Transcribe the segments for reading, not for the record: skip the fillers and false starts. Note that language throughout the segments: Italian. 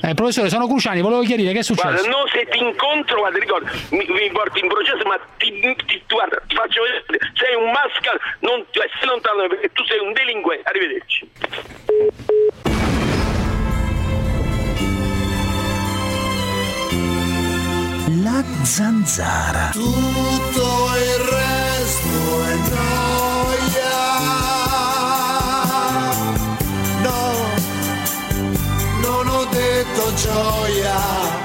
Professore, sono Cruciani, volevo chiarire che è successo. Guarda, no, se ti incontro, guarda, ricorda, mi porti in processo, ma guarda, ti faccio vedere, sei un mascal, non stai lontano perché tu sei un delinquente. Arrivederci. La zanzara. Tutto il resto è noia. No, non ho detto gioia.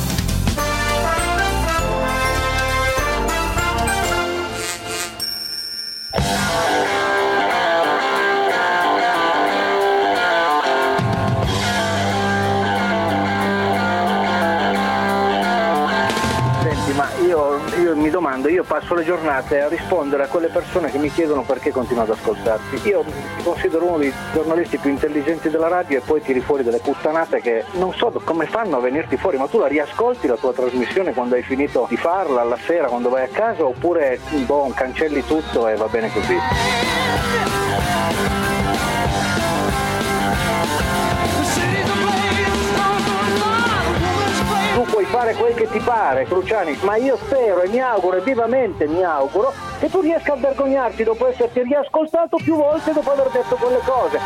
Io mi domando, io passo le giornate a rispondere a quelle persone che mi chiedono perché continuo ad ascoltarti. Io mi considero uno dei giornalisti più intelligenti della radio e poi tiri fuori delle puttanate che non so come fanno a venirti fuori, ma tu la riascolti la tua trasmissione quando hai finito di farla, alla sera quando vai a casa, oppure cancelli tutto e va bene così? Tu puoi fare quel che ti pare, Cruciani, ma io spero e mi auguro, e vivamente mi auguro, che tu riesca a vergognarti dopo esserti riascoltato più volte dopo aver detto quelle cose.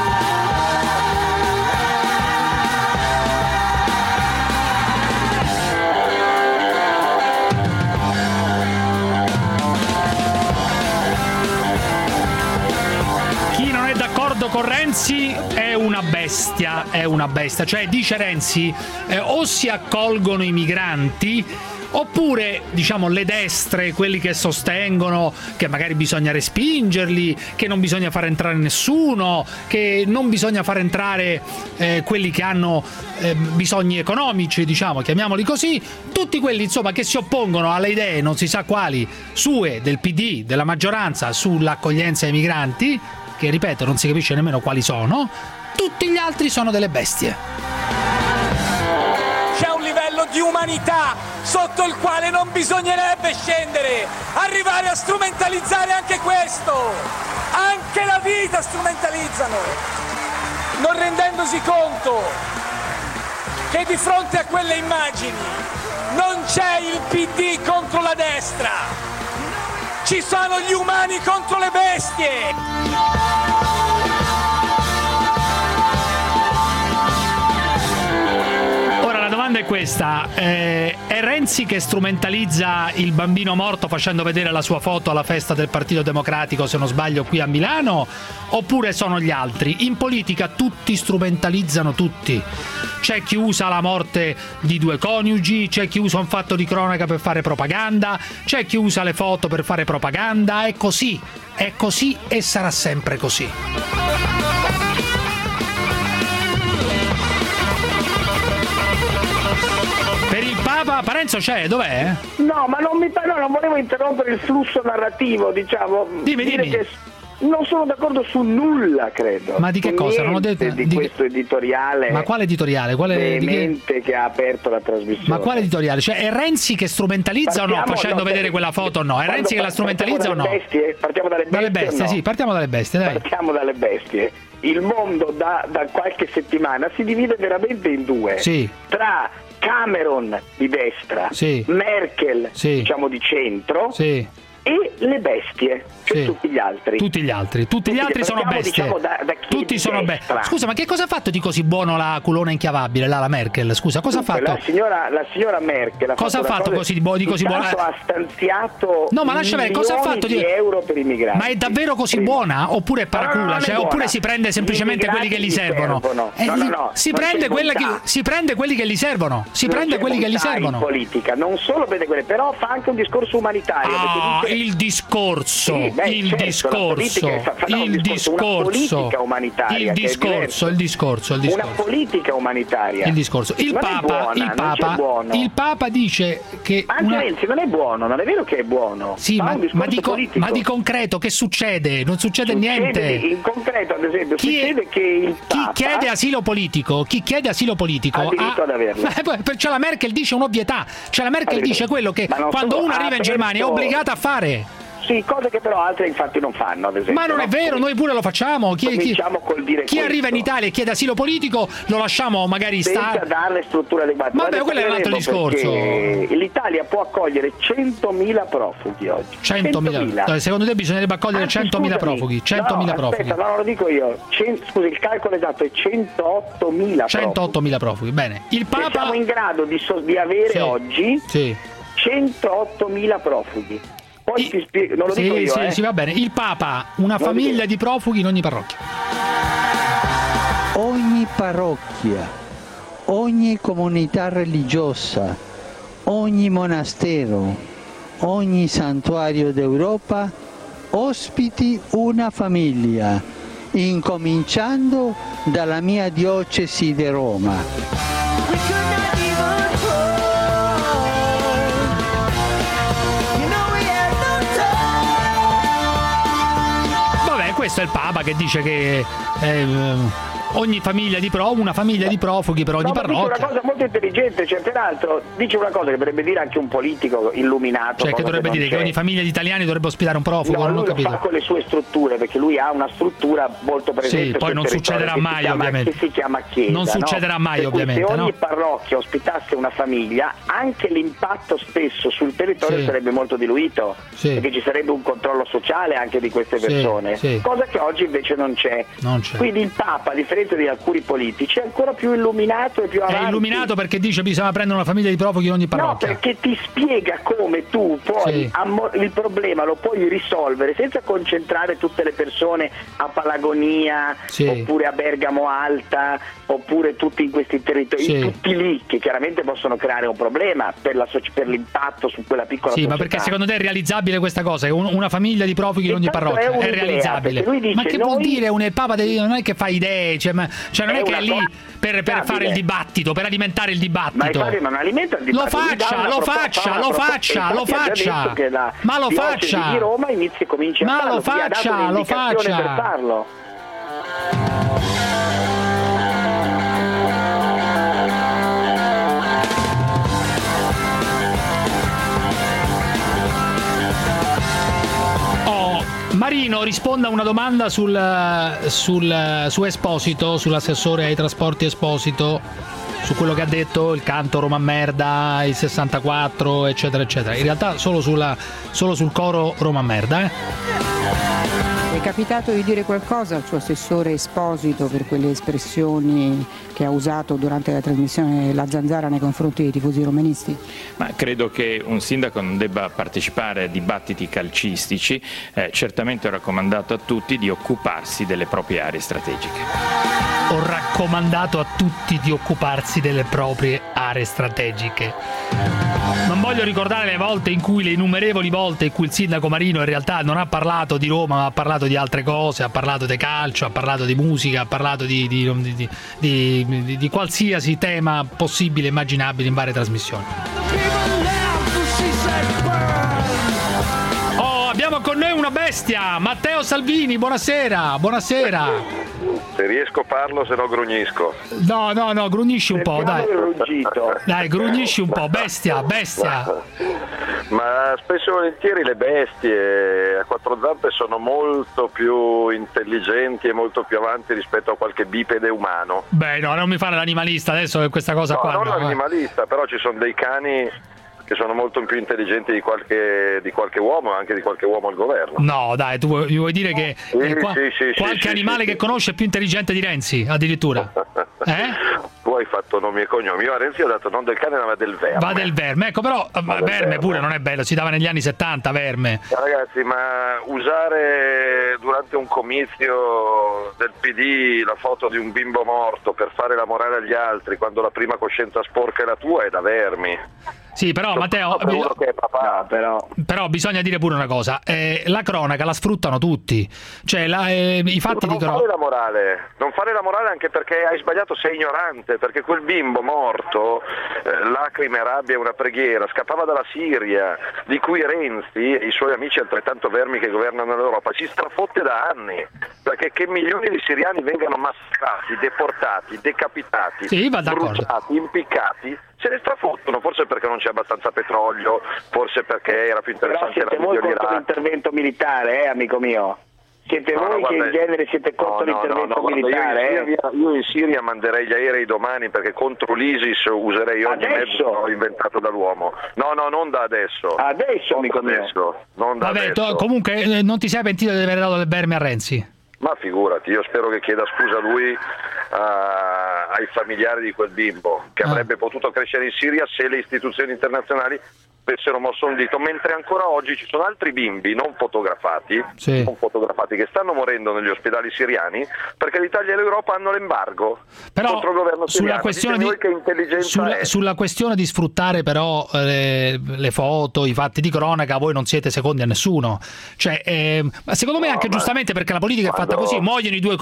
Chi non è d'accordo con Renzi è una bestia, cioè dice Renzi o si accolgono i migranti oppure, diciamo, le destre, quelli che sostengono che magari bisogna respingerli, che non bisogna far entrare nessuno, che non bisogna far entrare quelli che hanno bisogni economici, diciamo, chiamiamoli così, tutti quelli insomma che si oppongono alle idee non si sa quali sue del PD, della maggioranza sull'accoglienza ai migranti, che ripeto non si capisce nemmeno quali sono, tutti gli altri sono delle bestie. C'è un livello di umanità sotto il quale non bisognerebbe scendere, arrivare a strumentalizzare anche questo, anche la vita strumentalizzano, non rendendosi conto che di fronte a quelle immagini non c'è il PD contro la destra, ci sono gli umani contro le bestie. È questa, è Renzi che strumentalizza il bambino morto facendo vedere la sua foto alla festa del Partito Democratico, se non sbaglio, qui a Milano, oppure sono gli altri? In politica tutti strumentalizzano tutti, c'è chi usa la morte di due coniugi, c'è chi usa un fatto di cronaca per fare propaganda, c'è chi usa le foto per fare propaganda, è così e sarà sempre così. Per il Papa Parenzo c'è? Dov'è? No, ma non volevo interrompere il flusso narrativo, diciamo. Dimmi. Che non sono d'accordo su nulla, credo. Ma di che cosa? Non ho detto di questo editoriale. Ma quale editoriale? Che ha aperto la trasmissione. Ma quale editoriale? Cioè è Renzi che strumentalizza o no? Facendo vedere quella foto o no? È Renzi che la strumentalizza o no? Partiamo dalle bestie. Dalle bestie, sì, partiamo dalle bestie, dai. Partiamo dalle bestie. Il mondo da qualche settimana si divide veramente in due. Sì. Tra Cameron di destra, sì, Merkel, sì, diciamo di centro, sì, e le bestie, cioè sì, tutti gli altri sono bestie, diciamo, da tutti sono bestie. Scusa, ma che cosa ha fatto di così buono la culona inchiavabile, la Merkel? Scusa, cosa ha fatto? La signora Merkel cosa ha fatto così di così buona? Ha stanziato cosa ha fatto di euro per i migranti. Ma è davvero così buona oppure è paracula? No, oppure si prende semplicemente quelli che gli servono? Si prende quelli che gli servono. In politica, non solo prende quelle, però fa anche un discorso umanitario. Il discorso, una politica umanitaria, una politica umanitaria. Il Papa dice che anche Renzi non è buono, non è vero che è buono. Sì, ma di concreto che succede? Non succede niente. In concreto, ad esempio, succede che il Papa chi chiede asilo politico ha diritto ad averlo. Cioè la Merkel dice un'ovvietà, cioè la Merkel dice quello che quando uno arriva in Germania è obbligata a fare. Sì, cose che però altre infatti non fanno, ad esempio. Ma non è vero, noi pure lo facciamo. Chi arriva in Italia e chiede asilo politico lo lasciamo magari senza darle strutture adeguate. Vabbè, quello è un altro discorso. L'Italia può accogliere 100.000 profughi oggi. 100.000. Secondo te bisognerebbe accogliere 100.000 profughi? 100.000 profughi. Aspetta, no, lo dico io. Scusi, il calcolo esatto è 108.000 108.000 profughi. Bene. Il Papa siamo in grado di avere oggi 108.000 profughi. Poi ti spiego, non lo dico io. Sì, va bene. Il Papa, una famiglia di profughi in ogni parrocchia. Ogni parrocchia, ogni comunità religiosa, ogni monastero, ogni santuario d'Europa ospiti una famiglia, incominciando dalla mia diocesi di Roma. Questo è il Papa che dice che ogni famiglia di una famiglia di profughi per ogni parrocchia. Dice una cosa molto intelligente, cioè peraltro dice una cosa che dovrebbe dire anche un politico illuminato. Cioè che dovrebbe dire che ogni famiglia di italiani dovrebbe ospitare un profugo, no, non ho capito. Lo fa con le sue strutture, perché lui ha una struttura molto presente. Sì, poi non succederà mai ovviamente. Che si chiama chiesa. Non succederà mai ovviamente. Se ogni parrocchia ospitasse una famiglia, anche l'impatto stesso sul territorio sarebbe molto diluito, perché ci sarebbe un controllo sociale anche di queste persone, cosa che oggi invece non c'è. Quindi il Papa, a differenza di alcuni politici, è ancora più illuminato e più avanti. È illuminato perché dice bisogna prendere una famiglia di profughi in ogni parrocchia. No, perché ti spiega come tu puoi il problema lo puoi risolvere senza concentrare tutte le persone a Palagonia oppure a Bergamo Alta oppure tutti in questi territori, tutti lì, che chiaramente possono creare un problema per l'impatto su quella piccola società. Ma perché secondo te è realizzabile questa cosa? Una famiglia di profughi in ogni parrocchia è realizzabile? Dice, ma che vuol dire il Papa? Non è che fa idee, non è che è lì per fare il dibattito, per alimentare il dibattito. Ma non alimenta il dibattito. Lo faccia. Ma lo faccia. Di Roma inizia e comincia a farlo. lo faccia. Per farlo. Marino risponda a una domanda su Esposito, sull'assessore ai trasporti Esposito, su quello che ha detto, il canto Roma merda, il 64 eccetera eccetera. In realtà solo sul coro Roma merda. È capitato di dire qualcosa al suo assessore Esposito per quelle espressioni che ha usato durante la trasmissione La Zanzara nei confronti dei tifosi romanisti? Ma credo che un sindaco non debba partecipare a dibattiti calcistici, certamente ho raccomandato a tutti di occuparsi delle proprie aree strategiche. Ho raccomandato a tutti di occuparsi delle proprie aree strategiche. Non voglio ricordare le innumerevoli volte in cui il sindaco Marino in realtà non ha parlato di Roma, ma ha parlato di altre cose, ha parlato di calcio, ha parlato di musica, ha parlato di qualsiasi tema possibile e immaginabile in varie trasmissioni. Abbiamo con noi una bestia, Matteo Salvini, buonasera. Se riesco parlo, se no grugnisco. No, grugnisci un po', dai. Dai, grugnisci un po', bestia. Ma spesso e volentieri le bestie a quattro zampe sono molto più intelligenti e molto più avanti rispetto a qualche bipede umano. Beh, no, non mi fare l'animalista adesso questa cosa qua. No, non l'animalista, però ci sono dei cani che sono molto più intelligenti di qualche uomo, anche di qualche uomo al governo. No, dai, tu vuoi dire che qualche animale che conosce è più intelligente di Renzi, addirittura? Tu hai fatto nomi e cognomi. Io a Renzi ho dato non del cane ma del verme. Va del verme, ecco, però verme pure non è bello, si dava negli anni 70 verme. Ragazzi, ma usare durante un comizio del PD la foto di un bimbo morto per fare la morale agli altri quando la prima coscienza sporca è la tua è da vermi. Sì, però Matteo, però bisogna dire pure una cosa, la cronaca la sfruttano tutti, cioè i fatti di cronaca. Non fare la morale anche perché hai sbagliato, sei ignorante, perché quel bimbo morto, lacrime, rabbia e una preghiera, scappava dalla Siria, di cui Renzi e i suoi amici altrettanto vermi che governano l'Europa si strafotte da anni, perché che milioni di siriani vengano massacrati, deportati, decapitati, bruciati, impiccati, se ne strafottono, forse perché non c'è abbastanza petrolio, forse perché era più interessante però siete voi contro l'intervento militare, amico mio. Siete voi che in genere siete contro l'intervento militare? Io in Siria manderei gli aerei domani, perché contro l'ISIS userei ogni mezzo inventato dall'uomo. No, non da adesso. Adesso, amico mio. Non da adesso. Comunque non ti sei pentito di aver dato le berme a Renzi? Ma figurati, io spero che chieda scusa lui ai familiari di quel bimbo, che avrebbe potuto crescere in Siria se le istituzioni internazionali avessero mosso un dito, mentre ancora oggi ci sono altri bimbi non fotografati che stanno morendo negli ospedali siriani perché l'Italia e l'Europa hanno l'embargo contro il governo siriano. Sulla questione di sfruttare però le foto, i fatti di cronaca, voi non siete secondi a nessuno, cioè secondo me anche giustamente, perché la politica è fatta così, muoiono i due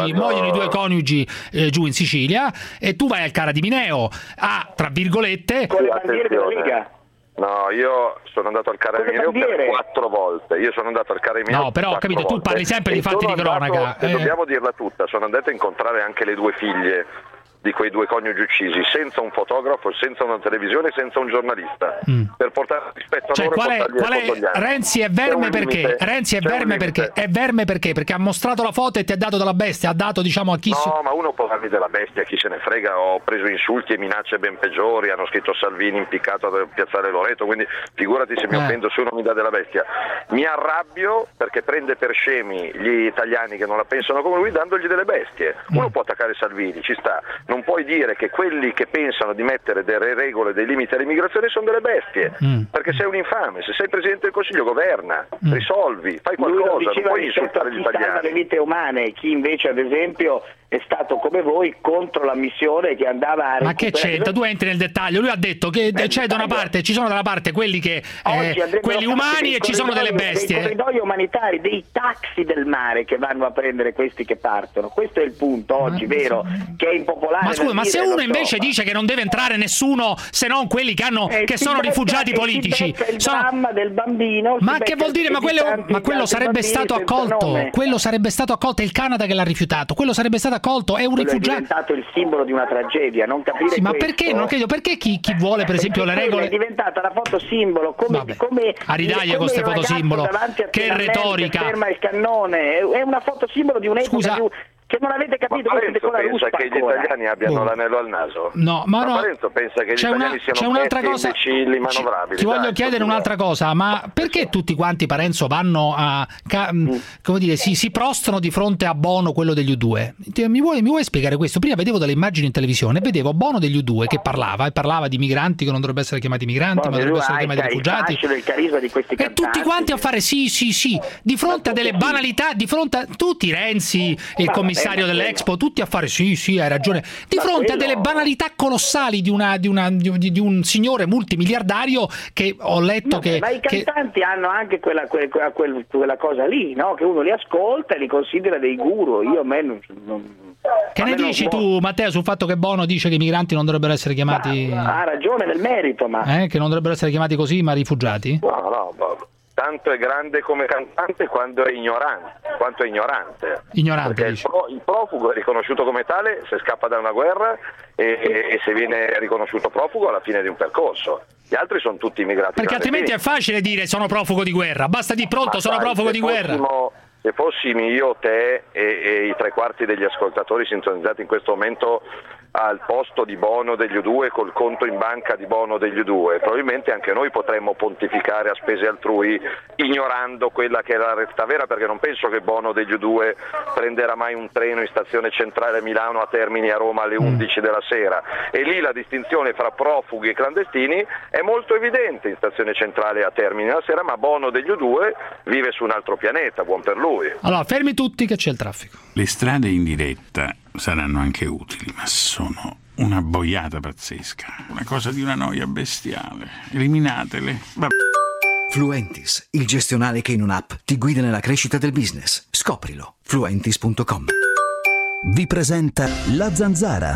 coniugi giù in Sicilia e tu vai al Cara di Mineo a, tra virgolette, con le bandiere della Lega. No, io sono andato al Carabinieri per 4 volte. No, però ho capito, tu parli sempre di fatti di cronaca. Dobbiamo dirla tutta, sono andato a incontrare anche le 2 figlie di quei 2 coniugi uccisi, senza un fotografo, senza una televisione, senza un giornalista, per portare rispetto a loro. Renzi è verme perché? Renzi è verme perché? È verme perché? Perché ha mostrato la foto e ti ha dato della bestia, ha dato, diciamo, a chi... No, ma uno può darmi della bestia, chi se ne frega. Ho preso insulti e minacce ben peggiori, hanno scritto Salvini impiccato a Piazzale Loreto, quindi figurati se mi offendo se uno mi dà della bestia. Mi arrabbio perché prende per scemi gli italiani che non la pensano come lui, dandogli delle bestie. Uno può attaccare Salvini, ci sta. Non puoi dire che quelli che pensano di mettere delle regole, dei limiti all'immigrazione sono delle bestie, perché sei un infame. Se sei Presidente del Consiglio, governa, risolvi, fai qualcosa, non puoi insultare gli italiani. Le vite umane, chi invece ad esempio è stato come voi contro la missione che andava a recuperare... Ma che c'entra? Tu entri nel dettaglio, lui ha detto che c'è da una parte, ci sono da una parte quelli che quelli umani e ci sono delle bestie. Dei corridoi umanitari, dei taxi del mare che vanno a prendere questi che partono. Questo è il punto oggi, vero? Che è impopolare. Ma scusa, ma se uno invece dice che non deve entrare nessuno se non quelli che sono rifugiati politici, il dramma del bambino. Ma che vuol dire? Ma quello sarebbe stato accolto. Quello sarebbe stato accolto, è il Canada che l'ha rifiutato. Quello sarebbe stato accolto, è un rifugiato. È diventato il simbolo di una tragedia, non capire sì, ma perché? Non credo, perché chi vuole per esempio le regole? È diventata la foto simbolo, come a ridaglia con queste foto simbolo. Che retorica. Ferma il cannone, è una foto simbolo di un'epoca che non avete capito. Ma Parenzo pensa che gli italiani abbiano l'anello al naso? No, ma no. Parenzo pensa che gli italiani siano imbecilli, manovrabili. Ti voglio chiedere un'altra cosa, ma perché tutti quanti, Parenzo, vanno a come dire, si prostrano di fronte a Bono, quello degli U2? Mi vuoi spiegare questo? Prima vedevo delle immagini in televisione, vedevo Bono degli U2 che parlava di migranti che non dovrebbero essere chiamati migranti, ma dovrebbero essere chiamati rifugiati. Il carisma di questi e tutti quanti a fare sì, di fronte a delle banalità, di fronte a tutti, Renzi, il commissario dell'Expo, tutti a fare sì, hai ragione, di fronte a delle banalità colossali di un signore multimiliardario che ho letto ma i cantanti hanno anche quella cosa lì, no? Che uno li ascolta e li considera dei guru. Che ne dici tu, Matteo, sul fatto che Bono dice che i migranti non dovrebbero essere chiamati... Ha ragione nel merito, ma... che non dovrebbero essere chiamati così, ma rifugiati? No, tanto è grande come cantante quanto è ignorante. Ignorante, perché il profugo è riconosciuto come tale se scappa da una guerra e se viene riconosciuto profugo alla fine di un percorso. Gli altri sono tutti immigrati. Perché altrimenti è facile dire sono profugo di guerra, basta di pronto sono profugo di guerra. Se fossimo io, te e i 3/4 degli ascoltatori sintonizzati in questo momento al posto di Bono degli U2, col conto in banca di Bono degli U2, probabilmente anche noi potremmo pontificare a spese altrui ignorando quella che è la realtà vera, perché non penso che Bono degli U2 prenderà mai un treno in stazione centrale a Milano a Termini a Roma alle 11 della sera, e lì la distinzione fra profughi e clandestini è molto evidente in stazione centrale a Termini la sera, ma Bono degli U2 vive su un altro pianeta, buon per lui. Allora, fermi tutti che c'è il traffico. Le strade in diretta saranno anche utili, ma sono una boiata pazzesca, una cosa di una noia bestiale. Eliminatele. Fluentis, il gestionale che in un'app ti guida nella crescita del business. Scoprilo. Fluentis.com. Vi presenta La Zanzara.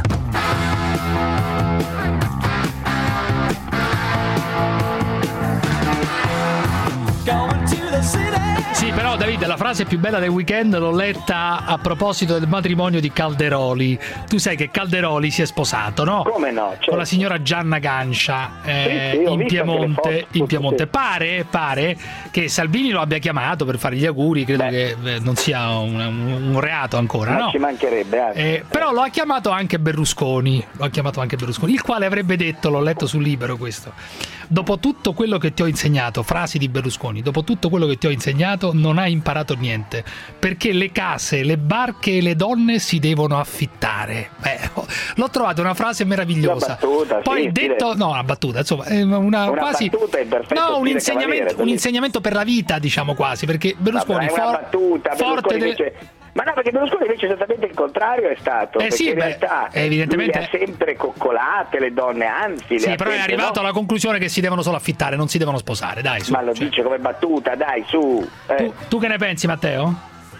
Sì, Sì, però Davide, la frase più bella del weekend l'ho letta a proposito del matrimonio di Calderoli. Tu sai che Calderoli si è sposato, no? Come no? Certo. Con la signora Gianna Gancia in Piemonte. In Piemonte. Pare che Salvini lo abbia chiamato per fare gli auguri, credo che non sia un reato ancora, no? Ci mancherebbe. Però lo ha chiamato anche Berlusconi, il quale avrebbe detto, l'ho letto sul Libero questo: dopo tutto quello che ti ho insegnato, frasi di Berlusconi, dopo tutto quello che ti ho insegnato non hai imparato niente, perché le case, le barche e le donne si devono affittare. L'ho trovata una frase meravigliosa. Una battuta, poi detto, no, una battuta, insomma, una quasi battuta in perfetto no, un stile insegnamento per la vita, diciamo, quasi, perché Berlusconi forte Ma no, perché Berlusconi invece esattamente il contrario è stato. Sì, in realtà evidentemente lui ha sempre coccolate le donne, anzi. Sì, però è arrivato alla conclusione che si devono solo affittare, non si devono sposare, dai, su. Ma lo dice come battuta, dai, su. Tu che ne pensi, Matteo?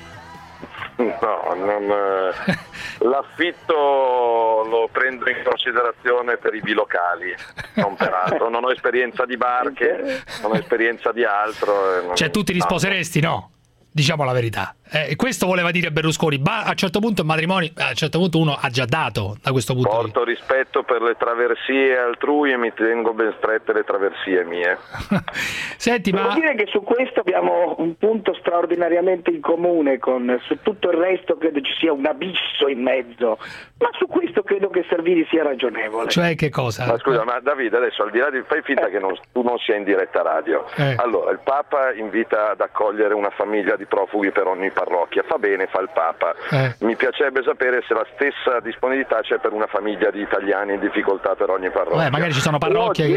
No, l'affitto lo prendo in considerazione per i bilocali, non per altro. Non ho esperienza di barche, non ho esperienza di altro. Cioè tu ti risposeresti, no? Diciamo la verità. Questo voleva dire Berlusconi. A un certo punto il matrimonio, a un certo punto uno ha già dato da questo punto di vista. Porto rispetto per le traversie altrui e mi tengo ben strette le traversie mie. Senti, devo dire che su questo abbiamo un punto straordinariamente in comune, su tutto il resto credo ci sia un abisso in mezzo, ma su questo credo che Salvini sia ragionevole. Cioè che cosa? Ma scusa, ma Davide, adesso al di là di fai finta che tu non sia in diretta radio. Allora, il Papa invita ad accogliere una famiglia di profughi per ogni parrocchia, fa bene, fa il Papa. Mi piacerebbe sapere se la stessa disponibilità c'è per una famiglia di italiani in difficoltà per ogni parrocchia. Magari ci sono parrocchie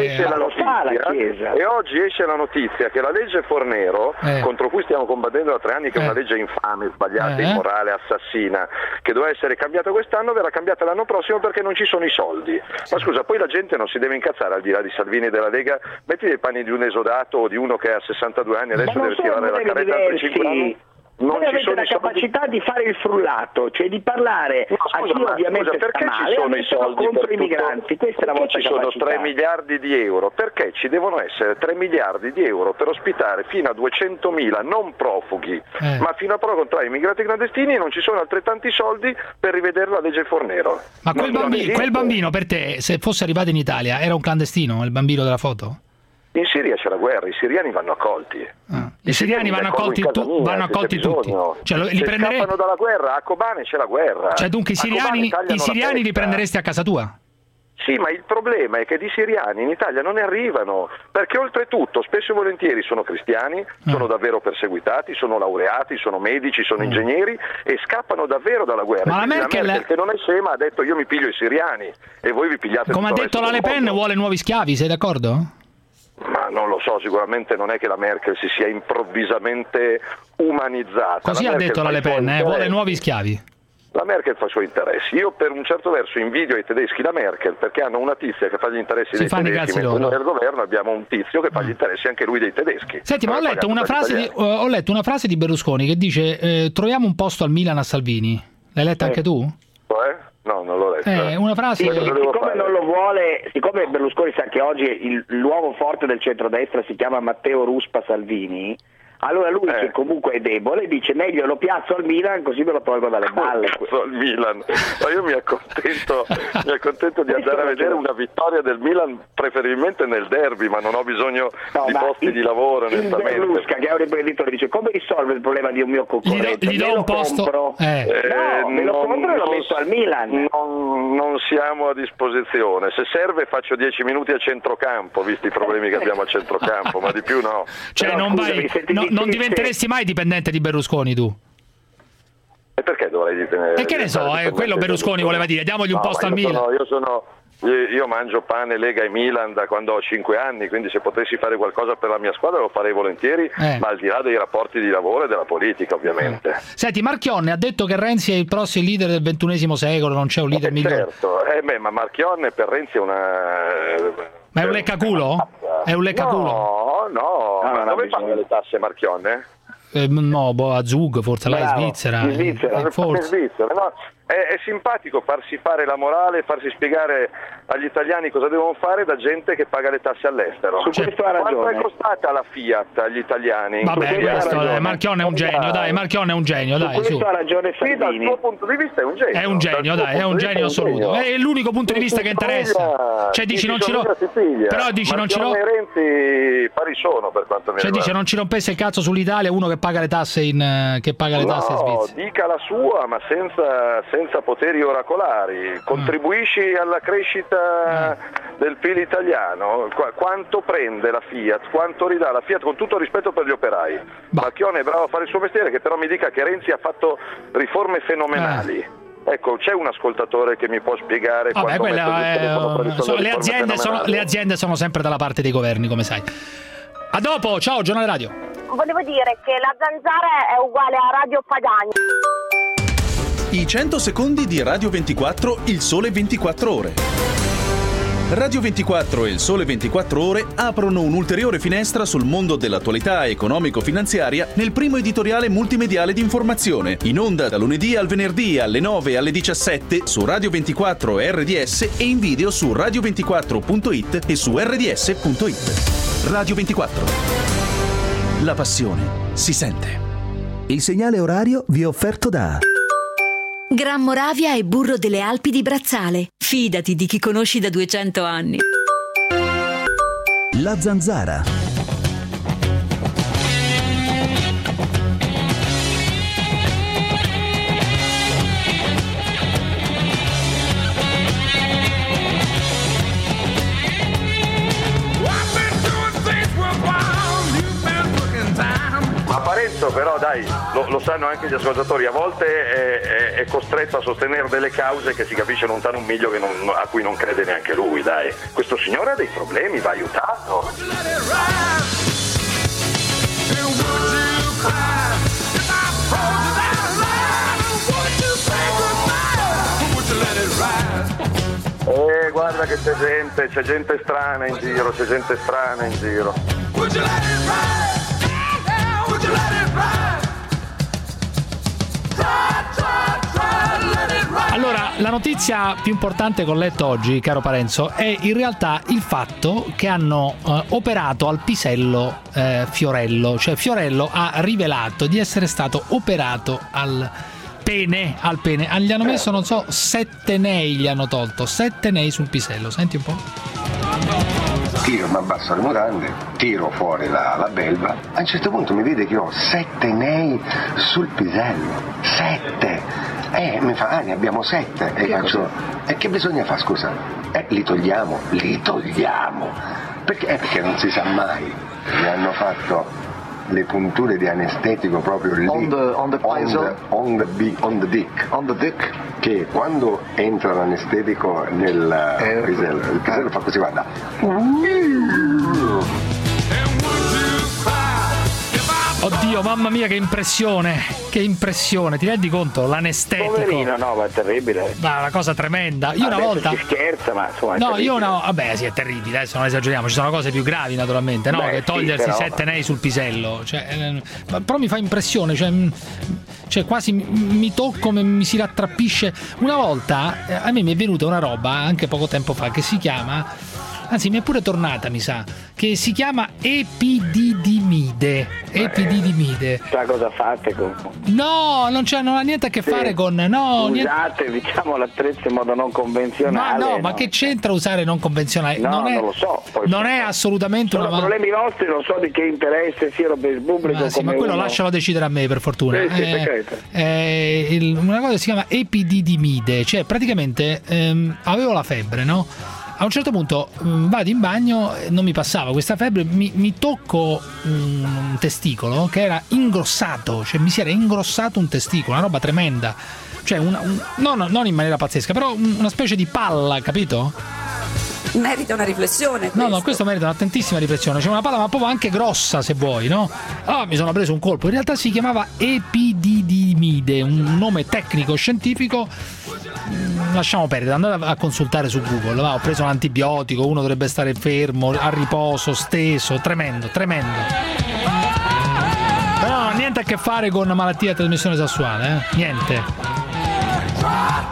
e oggi esce la notizia che la legge Fornero, contro cui stiamo combattendo da 3 anni, che è una legge infame, sbagliata, immorale, assassina, che doveva essere cambiata quest'anno, verrà cambiata l'anno prossimo perché non ci sono i soldi. Ma scusa, poi la gente non si deve incazzare, al di là di Salvini e della Lega, metti dei panni di un esodato o di uno che ha 62 anni e adesso deve tirare la carretta per 5 anni. Voi avete la capacità di fare il frullato, cioè di parlare a chi ovviamente sta male, e sono contro i migranti. Questa è la vostra capacità. Ci sono 3 miliardi di euro, perché ci devono essere 3 miliardi di euro per ospitare fino a 200.000 non profughi, ma fino a prova contraria immigrati clandestini, e non ci sono altrettanti soldi per rivedere la legge Fornero. Ma quel bambino per te, se fosse arrivato in Italia, era un clandestino, il bambino della foto? In Siria c'è la guerra, i siriani vanno accolti. I siriani vanno accolti tutti. Cioè, se scappano dalla guerra, a Kobane c'è la guerra. Cioè dunque i siriani li prenderesti a casa tua? Sì, ma il problema è che di siriani in Italia non ne arrivano, perché oltretutto spesso e volentieri sono cristiani, sono davvero perseguitati, sono laureati, sono medici, sono ingegneri e scappano davvero dalla guerra. Ma la Merkel, che non è scema, ha detto io mi piglio i siriani e voi vi pigliate. Come ha detto la Le Pen, vuole nuovi schiavi, sei d'accordo? Ma non lo so, sicuramente non è che la Merkel si sia improvvisamente umanizzata. Così ha detto la Le Pen, vuole nuovi schiavi. La Merkel fa i suoi interessi. Io per un certo verso invidio ai tedeschi la Merkel, perché hanno una tizia che fa gli interessi dei tedeschi, mentre noi al governo abbiamo un tizio che fa gli interessi anche lui dei tedeschi. Senti, ma ho letto una frase di Berlusconi che dice troviamo un posto al Milan a Salvini. L'hai letta anche tu? No, non l'ho letta. Una frase. Siccome non lo vuole, siccome Berlusconi sa che oggi l'uomo forte del centrodestra si chiama Matteo Ruspa Salvini, allora lui che comunque è debole dice meglio lo piazzo al Milan così me lo tolgo dalle balle. Al Milan, ma io mi accontento di andare a vedere una vittoria del Milan, preferibilmente nel derby, ma non ho bisogno di posti di lavoro, onestamente. Berlusca, che è un imprenditore, dice come risolve il problema di un mio concorrente? Gli do un posto. No, me lo compro e lo metto al Milan. Non siamo a disposizione, se serve faccio 10 minuti a centrocampo, visti i problemi che abbiamo a centrocampo, ma di più no. Cioè non diventeresti mai dipendente di Berlusconi tu? E perché dovrei dipendere? E che ne so, quello Berlusconi voleva dire, diamogli un posto al Milan. Io mangio pane Lega e Milan da quando ho 5 anni, quindi se potessi fare qualcosa per la mia squadra lo farei volentieri, ma al di là dei rapporti di lavoro e della politica ovviamente. Senti, Marchionne ha detto che Renzi è il prossimo leader del XXI secolo, non c'è un leader migliore. Certo, ma Marchionne per Renzi è una... Ma è un leccaculo? È un leccaculo? No, ma dove paga le tasse Marchionne? No, a Zug, forse là in Svizzera. In Svizzera, forse. No. È simpatico farsi fare la morale, farsi spiegare agli italiani cosa devono fare da gente che paga le tasse all'estero. Su questo ha ragione. Quanto è costata la Fiat agli italiani? Vabbè, questo Marchionne è un genio, dai, Marchionne è un genio, dai. Su questo ha ragione Salvini. Sì, dal tuo punto di vista è un genio. È un genio, dai, è un genio assoluto. È l'unico punto di vista che interessa. Cioè dici non ci però dici non ci Marchionne e Renzi pari sono per quanto mi riguarda. Dice non ci rompesse il cazzo sull'Italia uno che paga le tasse in Svizzera. No, dica la sua, ma senza poteri oracolari. Contribuisci alla crescita del PIL italiano. Quanto prende la Fiat? Quanto ridà la Fiat? Con tutto il rispetto per gli operai. Marchionne è bravo a fare il suo mestiere, che però mi dica che Renzi ha fatto riforme fenomenali. Ecco, c'è un ascoltatore che mi può spiegare quanto le aziende sono sempre dalla parte dei governi, come sai. A dopo, ciao, Giornale Radio. Volevo dire che la Zanzara è uguale a Radio Padania. I 100 secondi di Radio 24, Il Sole 24 Ore. Radio 24 e Il Sole 24 Ore aprono un'ulteriore finestra sul mondo dell'attualità economico-finanziaria nel primo editoriale multimediale di informazione, in onda da lunedì al venerdì alle 9 e alle 17 su Radio 24 e RDS e in video su radio24.it e su rds.it. Radio 24. La passione si sente. Il segnale orario vi è offerto da Gran Moravia e burro delle Alpi di Brazzale. Fidati di chi conosci da 200 anni. La Zanzara. Ma Parenzo però dai, lo sanno anche gli ascoltatori, a volte è costretto a sostenere delle cause che si capisce lontano un miglio a cui non crede neanche lui, dai. Questo signore ha dei problemi, va aiutato. Guarda che c'è gente strana in giro, Allora, la notizia più importante che ho letto oggi, caro Parenzo, è in realtà il fatto che hanno operato al pisello Fiorello. Cioè Fiorello ha rivelato di essere stato operato al pene. Gli hanno messo, non so, 7 nei gli hanno tolto, 7 nei sul pisello. Senti un po'. Tiro, mi abbasso le mutande, tiro fuori la belva. A un certo punto mi vede che ho 7 nei sul pisello. 7! Mi fa, ne abbiamo 7. E faccio, che bisogna fare, scusa? Li togliamo. Perché non si sa mai. Mi hanno fatto le punture di anestetico proprio lì. On the dick. Che quando entra l'anestetico nel pisello, il pisello fa così, guarda. Oddio, mamma mia, che impressione, ti rendi conto? L'anestetico. Poverino, no, ma è terribile. Ma una cosa tremenda. Io una volta. Si scherza, ma insomma. Vabbè, sì, è terribile, adesso non esageriamo, ci sono cose più gravi naturalmente, no? Che togliersi 7 nei sul pisello. Però mi fa impressione, cioè quasi mi tocco, mi si rattrappisce. Una volta a me mi è venuta una roba anche poco tempo fa che si chiama, anzi mi è pure tornata, mi sa, che si chiama epididimide. Sa cosa fate con? No, non ha niente a che fare con. No, usate, diciamo, l'attrezzo in modo non convenzionale. Ma che c'entra usare non convenzionale? Non lo so. Non è assolutamente sono problemi nostri, non so di che interesse siano per il pubblico. Ma quello lascialo decidere a me, per fortuna. Una cosa che si chiama epididimide, cioè praticamente avevo la febbre, no? A un certo punto vado in bagno, non mi passava questa febbre, mi tocco un testicolo che era ingrossato, cioè mi si era ingrossato un testicolo, una roba tremenda, cioè non in maniera pazzesca, però una specie di palla, capito? Merita una riflessione questo. No, questo merita un'attentissima riflessione. C'è una palla, ma proprio anche grossa, se vuoi, no? Mi sono preso un colpo. In realtà si chiamava epididimide, un nome tecnico scientifico. Lasciamo perdere, andate a consultare su Google. Ho preso un antibiotico, uno dovrebbe stare fermo, a riposo, steso, tremendo. Però niente a che fare con malattia a trasmissione sessuale, niente.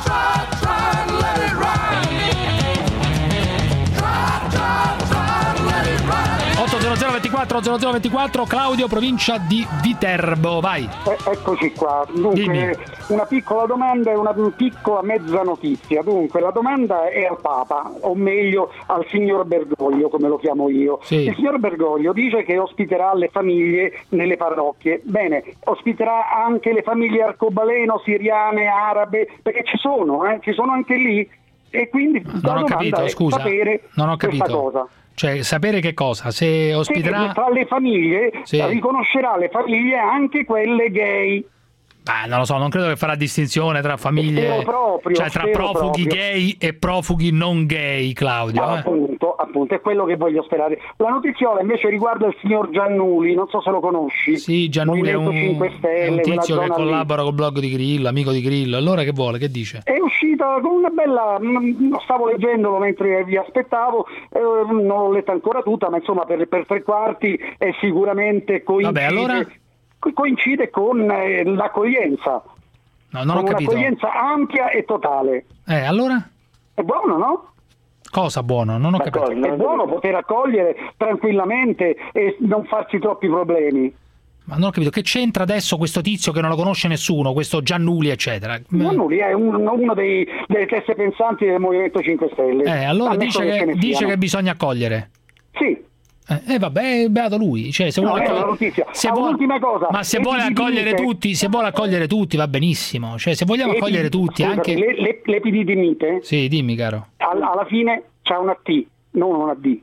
0024 0024. Claudio, provincia di Viterbo, vai. Eccoci qua. Dunque, dimmi. Una piccola domanda e una piccola mezza notizia. Dunque, la domanda è al Papa, o meglio al signor Bergoglio, come lo chiamo io. Sì. Il signor Bergoglio dice che ospiterà le famiglie nelle parrocchie. Bene, ospiterà anche le famiglie arcobaleno, siriane, arabe, perché ci sono anche lì. E quindi Non ho capito, scusa. Non ho capito. Questa cosa. Cioè, sapere che cosa? Se ospiterà... Sì, tra le famiglie, riconoscerà le famiglie anche quelle gay. Non lo so, non credo che farà distinzione tra famiglie, tra profughi gay e profughi non gay, Claudio. Appunto, è quello che voglio sperare. La notiziola invece riguarda il signor Giannuli, non so se lo conosci. Sì, Giannuli è un tizio che collabora col blog di Grillo, amico di Grillo. Allora che vuole, che dice? È uscita con una bella, stavo leggendolo mentre vi aspettavo, non l'ho letta ancora tutta, ma insomma per tre quarti è sicuramente coincide. Vabbè, allora... coincide con l'accoglienza. No, non ho capito. Un'accoglienza ampia e totale. Allora? È buono, no? Cosa buono? Non ho capito. È buono poter accogliere tranquillamente e non farsi troppi problemi. Ma non ho capito, che c'entra adesso questo tizio che non lo conosce nessuno, questo Giannuli, eccetera? Giannuli è uno delle teste pensanti del Movimento 5 Stelle. Allora dice che bisogna accogliere. Sì. Vabbè, è beato lui. Cioè, se vuole un'ultima cosa. Ma se vuole accogliere tutti, va benissimo. Cioè, se vogliamo accogliere tutti, anche l'epididimite. Sì, dimmi, caro. Alla fine c'ha una T, non una D.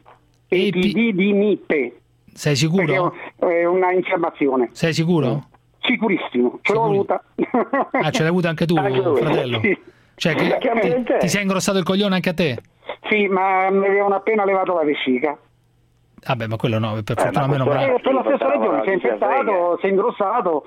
Epididimite. Sei sicuro? Perché è una infiammazione. Sei sicuro? Sicurissimo, ce l'ho avuta. Ce l'hai avuta anche tu, fratello? Sì. Cioè, ti sei ingrossato il coglione anche a te? Sì, ma mi avevano appena levato la vescica. Vabbè, ma quello no, per fortuna meno male. Per la stessa ragione, si è infettato, si è ingrossato,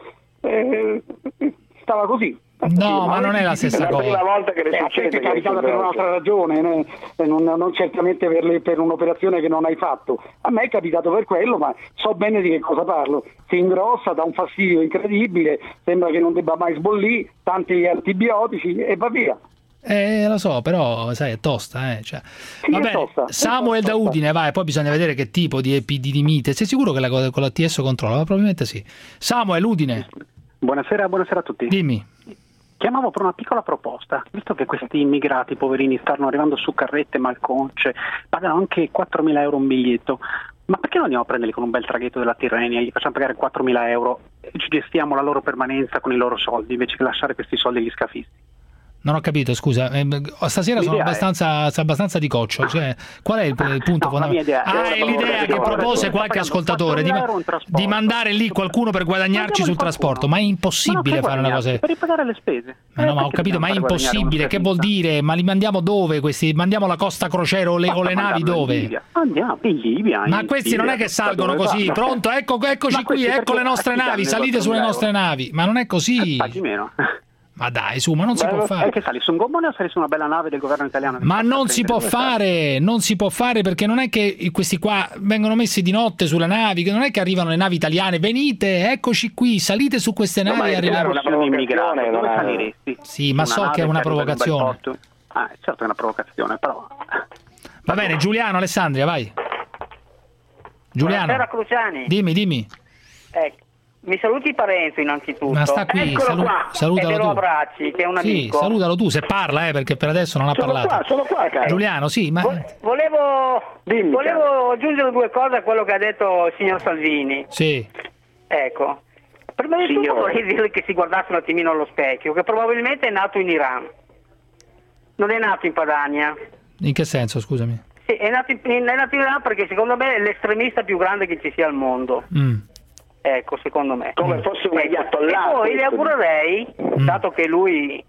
stava così. No, ma non è la stessa cosa. È la prima volta che le succede. È caricata per un'altra ragione, non certamente per un'operazione che non hai fatto. A me è capitato per quello, ma so bene di che cosa parlo. Si ingrossa, dà un fastidio incredibile, sembra che non debba mai sbollire, tanti antibiotici e va via. Lo so, però sai, è tosta, cioè. Sì, va bene, Samuel da Udine, vai, poi bisogna vedere che tipo di epididimite. Sei sicuro che con la TS controlla? Probabilmente sì. Samuel, Udine. Buonasera a tutti. Dimmi. Chiamavo per una piccola proposta, visto che questi immigrati poverini stanno arrivando su carrette malconce, pagano anche 4.000 euro un biglietto, ma perché non andiamo a prenderli con un bel traghetto della Tirrenia, gli facciamo pagare 4.000 euro e ci gestiamo la loro permanenza con i loro soldi, invece che lasciare questi soldi agli scafisti? Non ho capito, scusa. Stasera sono abbastanza di coccio. Cioè, qual è il punto fondamentale? È l'idea che propose qualche ascoltatore di mandare lì qualcuno per guadagnarci sul trasporto. Ma è impossibile fare una cosa. Per ripagare le spese. Ma ho capito, ma è impossibile. Che vuol dire? Ma li mandiamo dove questi? Mandiamo la Costa Crociere o le navi dove? Andiamo in Libia. Ma questi non è che salgono così. Pronto? Eccoci qui, ecco le nostre navi. Salite sulle nostre navi. Ma non è così. Paghi meno. Ma dai, su, ma non si può fare. Che sali su un gommone o sali su una bella nave del governo italiano? Ma non si può fare, perché non è che questi qua vengono messi di notte sulle navi, che non è che arrivano le navi italiane, venite, eccoci qui, salite su queste navi e arriviamo. Una provocazione, dove saliresti? Sì, ma so che è una provocazione. Certo che è una provocazione, però. Va bene, Giuliano, Alessandria, vai. Giuliano. Buonasera Cruciani. Dimmi. Ecco. Mi saluti Parenzo innanzitutto. Ma sta qui, salutalo e tu. Lo abbracci, che è un amico. Sì, salutalo tu, se parla, perché per adesso non ha parlato. Sono qua, caro. Giuliano, sì, ma... Volevo aggiungere due cose a quello che ha detto il signor Salvini. Sì. Ecco. Prima di tutto vorrei dire che si guardasse un attimino allo specchio, che probabilmente è nato in Iran. Non è nato in Padania. In che senso, scusami? Sì, è nato in Iran perché secondo me è l'estremista più grande che ci sia al mondo. Ecco, secondo me. Come fosse un ayatollah. E poi le augurerei, dato che lui,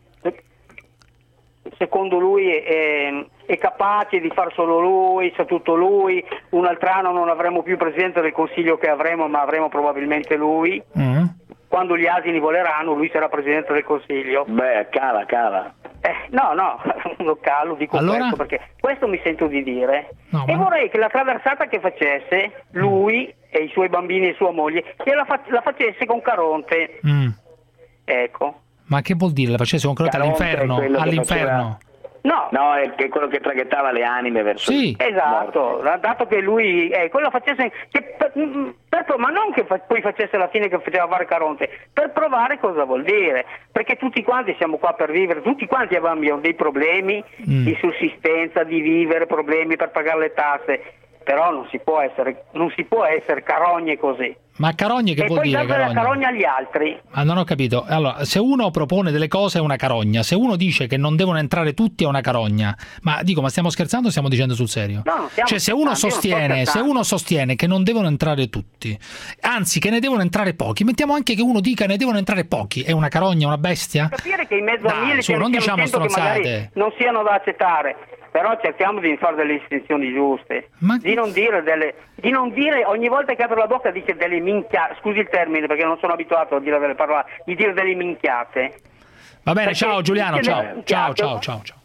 secondo lui, è capace di far solo lui, sa tutto lui, un altro anno non avremo più Presidente del Consiglio che avremo, ma avremo probabilmente lui. Quando gli asini voleranno, lui sarà Presidente del Consiglio. Beh, cala. No, lo calo, dico allora? Questo perché questo mi sento di dire. Vorrei che la traversata che facesse lui e i suoi bambini e sua moglie, che la facesse con Caronte. Ecco. Ma che vuol dire? La facesse con Caronte all'inferno? No, è quello che traghettava le anime verso sì. Esatto, dato che lui quello facesse ma non che poi facesse la fine che faceva fare Caronte, per provare cosa vuol dire, perché tutti quanti siamo qua per vivere, tutti quanti abbiamo dei problemi di sussistenza, di vivere, problemi per pagare le tasse, però non si può essere carogne così. Ma carogne che vuol dire? E poi dare la carogna agli altri. Ah, non ho capito. Allora, se uno propone delle cose è una carogna, se uno dice che non devono entrare tutti è una carogna. Ma stiamo scherzando o stiamo dicendo sul serio? No, non stiamo cioè, se uno sostiene che non devono entrare tutti, anzi che ne devono entrare pochi, mettiamo anche che uno dica ne devono entrare pochi, è una carogna, una bestia? Capire che in mezzo a mille non diciamo stronzate, non siano da accettare. Però cerchiamo di fare delle distinzioni giuste, di non dire ogni volta che apro la bocca dice delle minchiate, scusi il termine perché non sono abituato a dire delle parole, di dire delle minchiate. Va bene, perché ciao Giuliano, ciao.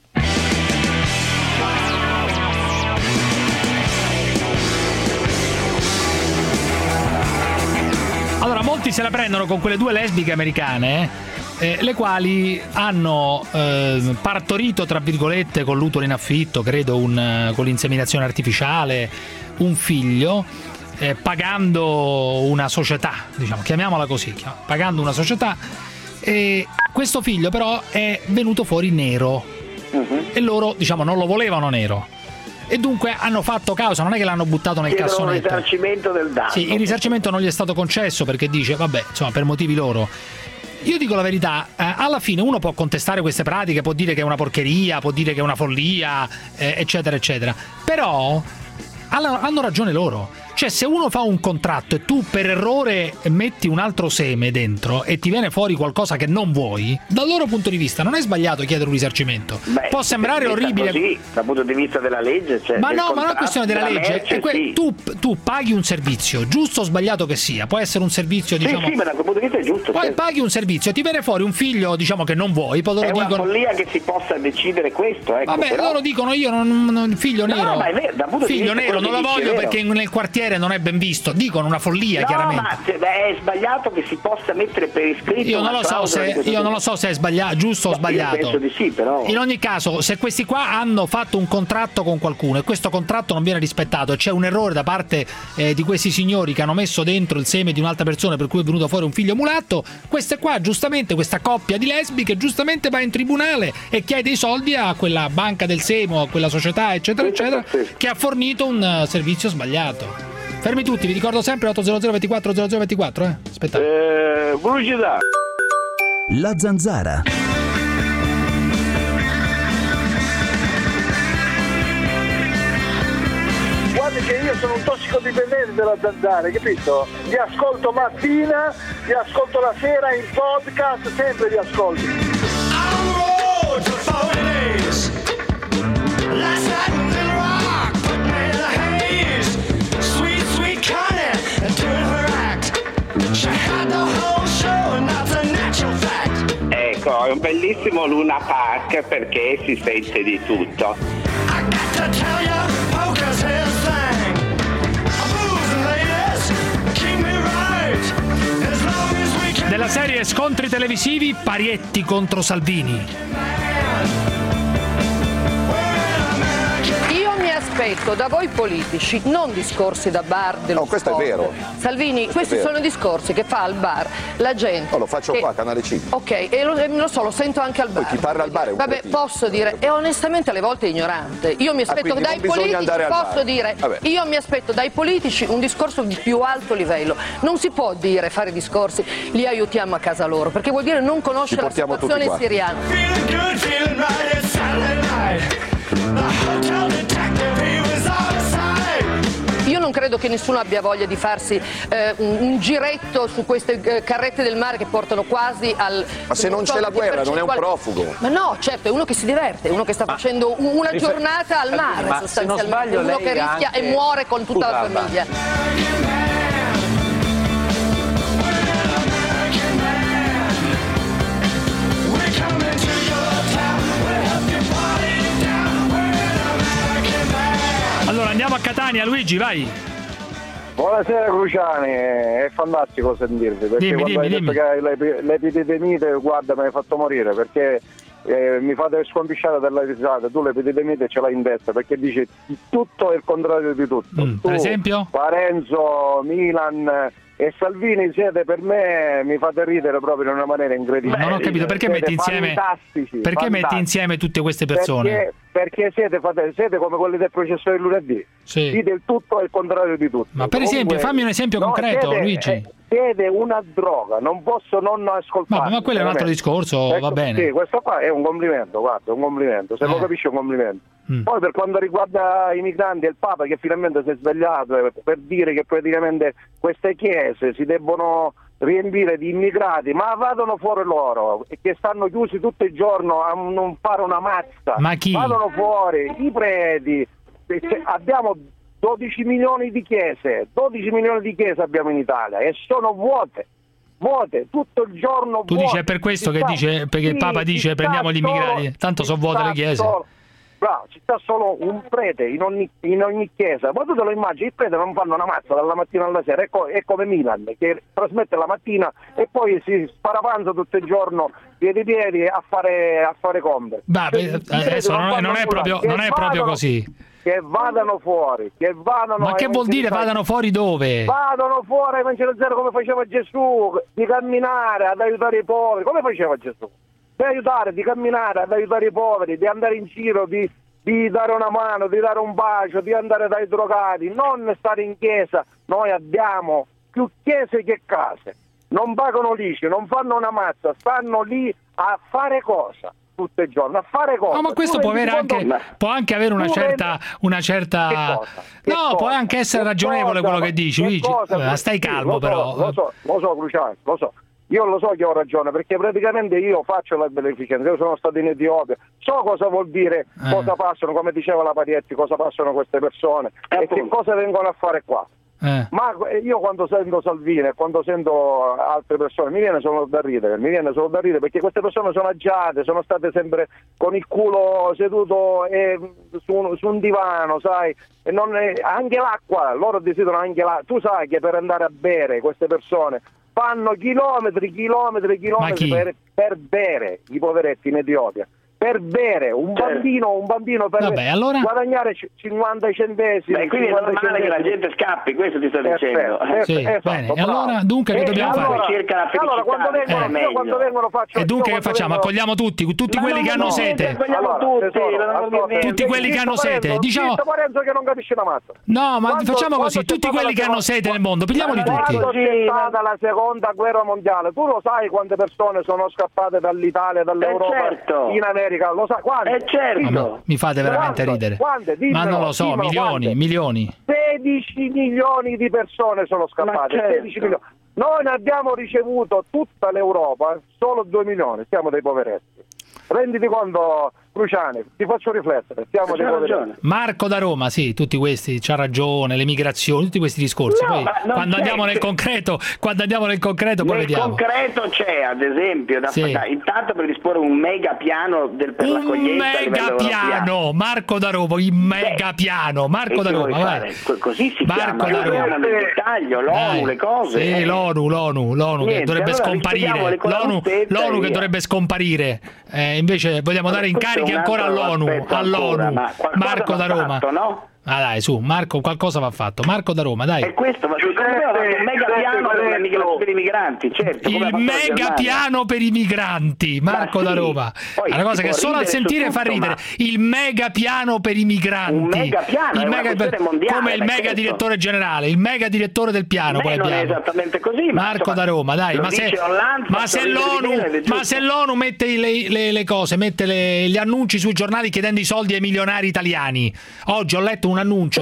Allora, molti se la prendono con quelle due lesbiche americane, le quali hanno partorito, tra virgolette, con l'utero in affitto, credo con l'inseminazione artificiale, un figlio, pagando una società, chiamiamola così, pagando una società, e questo figlio però è venuto fuori nero, e loro non lo volevano nero. E dunque hanno fatto causa, non è che l'hanno buttato nel cassonetto. Il risarcimento del danno. Sì, il risarcimento non gli è stato concesso perché dice, per motivi loro. Io dico la verità, alla fine uno può contestare queste pratiche, può dire che è una porcheria, può dire che è una follia, eccetera, eccetera. Però hanno ragione loro. Cioè, se uno fa un contratto e tu per errore metti un altro seme dentro e ti viene fuori qualcosa che non vuoi, dal loro punto di vista non è sbagliato chiedere un risarcimento. Può sembrare orribile così, dal punto di vista della legge, ma non è questione della legge, merce, tu paghi un servizio, giusto o sbagliato che sia, può essere un servizio sì, ma dal punto di vista è giusto. Poi paghi un servizio, ti viene fuori un figlio che non vuoi, poi loro dicono è una follia che si possa decidere questo, ecco. Vabbè, però... loro dicono io non figlio nero. No, ma è vero, dal punto figlio di vista nero non lo voglio perché nel quartiere non è ben visto. Dicono una follia, chiaramente. Ma è sbagliato che si possa mettere per iscritto. Io non lo so se è sbagliato, giusto o sbagliato. Io penso di sì, però. In ogni caso, se questi qua hanno fatto un contratto con qualcuno e questo contratto non viene rispettato e c'è un errore da parte di questi signori che hanno messo dentro il seme di un'altra persona per cui è venuto fuori un figlio mulatto, questa coppia di lesbiche giustamente va in tribunale e chiede i soldi a quella banca del seme, a quella società, eccetera, eccetera, che ha fornito un servizio sbagliato. Fermi tutti, vi ricordo sempre 800 24 0024, aspettate. Pubblicità. La Zanzara. Guardi che io sono un tossicodipendente della Zanzara, capito? Vi ascolto mattina, vi ascolto la sera in podcast, sempre vi ascolto. Ecco, è un bellissimo Luna Park perché si sente di tutto. Della serie scontri televisivi, Parietti contro Salvini. Aspetto da voi politici non discorsi da bar dello No, questo sport. è vero. Salvini, questi sono i discorsi che fa al bar la gente. No, lo faccio qua, Canale 5. Ok, e lo so, lo sento anche al bar. Poi chi parla al bar è un Vabbè, cretino. posso dire, e onestamente alle volte è ignorante. Io mi aspetto dai politici, posso dire, io mi aspetto dai politici un discorso di più alto livello. Non si può dire, fare discorsi, li aiutiamo a casa loro, perché vuol dire non conoscere la situazione siriana. Io non credo che nessuno abbia voglia di farsi un giretto su queste carrette del mare che portano quasi al... Ma se non c'è la guerra non è un profugo. Ma no, certo, è uno che si diverte, è uno che sta facendo una giornata al mare sostanzialmente, uno che rischia e muore con tutta la famiglia. Allora andiamo a Catania, Luigi, vai. Buonasera Cruciani, è fantastico sentirvi perché dimmi. Detto che l'epidemite, guarda, mi hai fatto morire perché mi fate sconfisciare dalla risata, tu l'epidemia ce l'hai in testa perché dice tutto è il contrario di tutto. Per esempio? Parenzo, Milan e Salvini siete per me, mi fate ridere proprio in una maniera incredibile. Non ho capito perché metti insieme metti insieme tutte queste persone? Perché siete come quelli del processo del lunedì. Sì. Dite il tutto e il contrario di tutto. Ma per esempio, fammi un esempio concreto, Luigi. Siete una droga, non posso non ascoltare. Ma quello è un altro discorso, va bene. Sì, questo qua è un complimento, guarda, è un complimento, se lo capisci è un complimento. Poi per quanto riguarda i migranti e il Papa che finalmente si è svegliato per dire che praticamente queste chiese si debbono riempire di immigrati, ma vadano fuori loro, che stanno chiusi tutto il giorno a non fare una mazza. Ma chi? Vadano fuori, i preti, abbiamo 12 milioni di chiese abbiamo in Italia e sono vuote tutto il giorno. Tu dici è per questo che dice, perché il Papa dice prendiamo gli immigrati, tanto sono vuote le chiese. Bravo, ci sta solo un prete in ogni chiesa, ma tu te lo immagini, il prete non fanno una mazza dalla mattina alla sera, è come Milan che trasmette la mattina e poi si sparapanza tutto il giorno piedi a fare compere. Adesso non è proprio così. Che vadano fuori, Ma che vuol dire vadano fuori dove? Vadano fuori a evangelizzare come faceva Gesù, di camminare ad aiutare i poveri, come faceva Gesù? Di camminare ad aiutare i poveri, di andare in giro, di dare una mano, di dare un bacio, di andare dai drogati, non stare in chiesa. Noi abbiamo più chiese che case, non pagano l'ICI, non fanno una mazza, stanno lì a fare cosa? Tutto il giorno a fare cosa? No, ma questo può anche avere una certa può anche essere ragionevole quello che dici, Luigi. Stai calmo, però. Lo so, Cruciani, lo so. Io lo so che ho ragione, perché praticamente io faccio la beneficenza, io sono stato in Etiopia, so cosa vuol dire, cosa passano, come diceva la Parietti, cosa passano queste persone e che cosa vengono a fare qua. Ma io quando sento Salvini e quando sento altre persone mi viene solo da ridere perché queste persone sono agiate, sono state sempre con il culo seduto su un divano, sai, e anche l'acqua, loro desiderano anche l'acqua. Tu sai che per andare a bere queste persone fanno chilometri per bere, i poveretti in Etiopia. Per bere un bambino per guadagnare 50 centesimi. Quindi è normale che la gente scappi, questo ti sto dicendo. Bene. E allora dunque che dobbiamo fare? Allora quando vengono faccio. E dunque che facciamo? Accogliamo tutti quelli che hanno sete. Tutti quelli che hanno sete. Diciamo Parenzo che non capisce una mazza. No, ma facciamo così, tutti quelli che hanno sete nel mondo, pigliamoli tutti. Quando c'è stata la seconda guerra mondiale, tu lo sai quante persone sono scappate dall'Italia, dall'Europa in America? Lo sa quante? Certo. Mi fate veramente ridere. Ma non lo so, milioni. 16 milioni di persone sono scappate. 16 milioni. Noi ne abbiamo ricevuto tutta l'Europa, solo 2 milioni, siamo dei poveretti. Renditi conto, Cruciani, ti faccio riflettere, siamo dei poveretti. Marco da Roma, sì, tutti questi, c'ha ragione, le migrazioni, tutti questi discorsi. Poi quando andiamo nel concreto, poi vediamo. Nel concreto c'è, ad esempio, intanto predisporre un mega piano per l'accoglienza. Un mega piano, Marco da Roma, il mega piano, Marco da Roma, vai. Così si chiama, nel dettaglio, l'ONU, le cose. Sì, l'ONU che dovrebbe scomparire. L'ONU che dovrebbe scomparire. Invece vogliamo dare incarichi ancora all'ONU. Marco da Roma. Ah dai, su, Marco, qualcosa va fatto. Marco da Roma, dai. E questo va un mega piano per i migranti, certo. Il mega piano per i migranti, Marco da Roma. Una cosa che solo al sentire fa ridere. Il mega piano per i migranti. Un mega piano, come il mega direttore generale, il mega direttore del piano. Poi non è esattamente così. Marco da Roma, dai. Ma se l'ONU mette le cose, mette gli annunci sui giornali chiedendo i soldi ai milionari italiani. Oggi ho letto un annuncio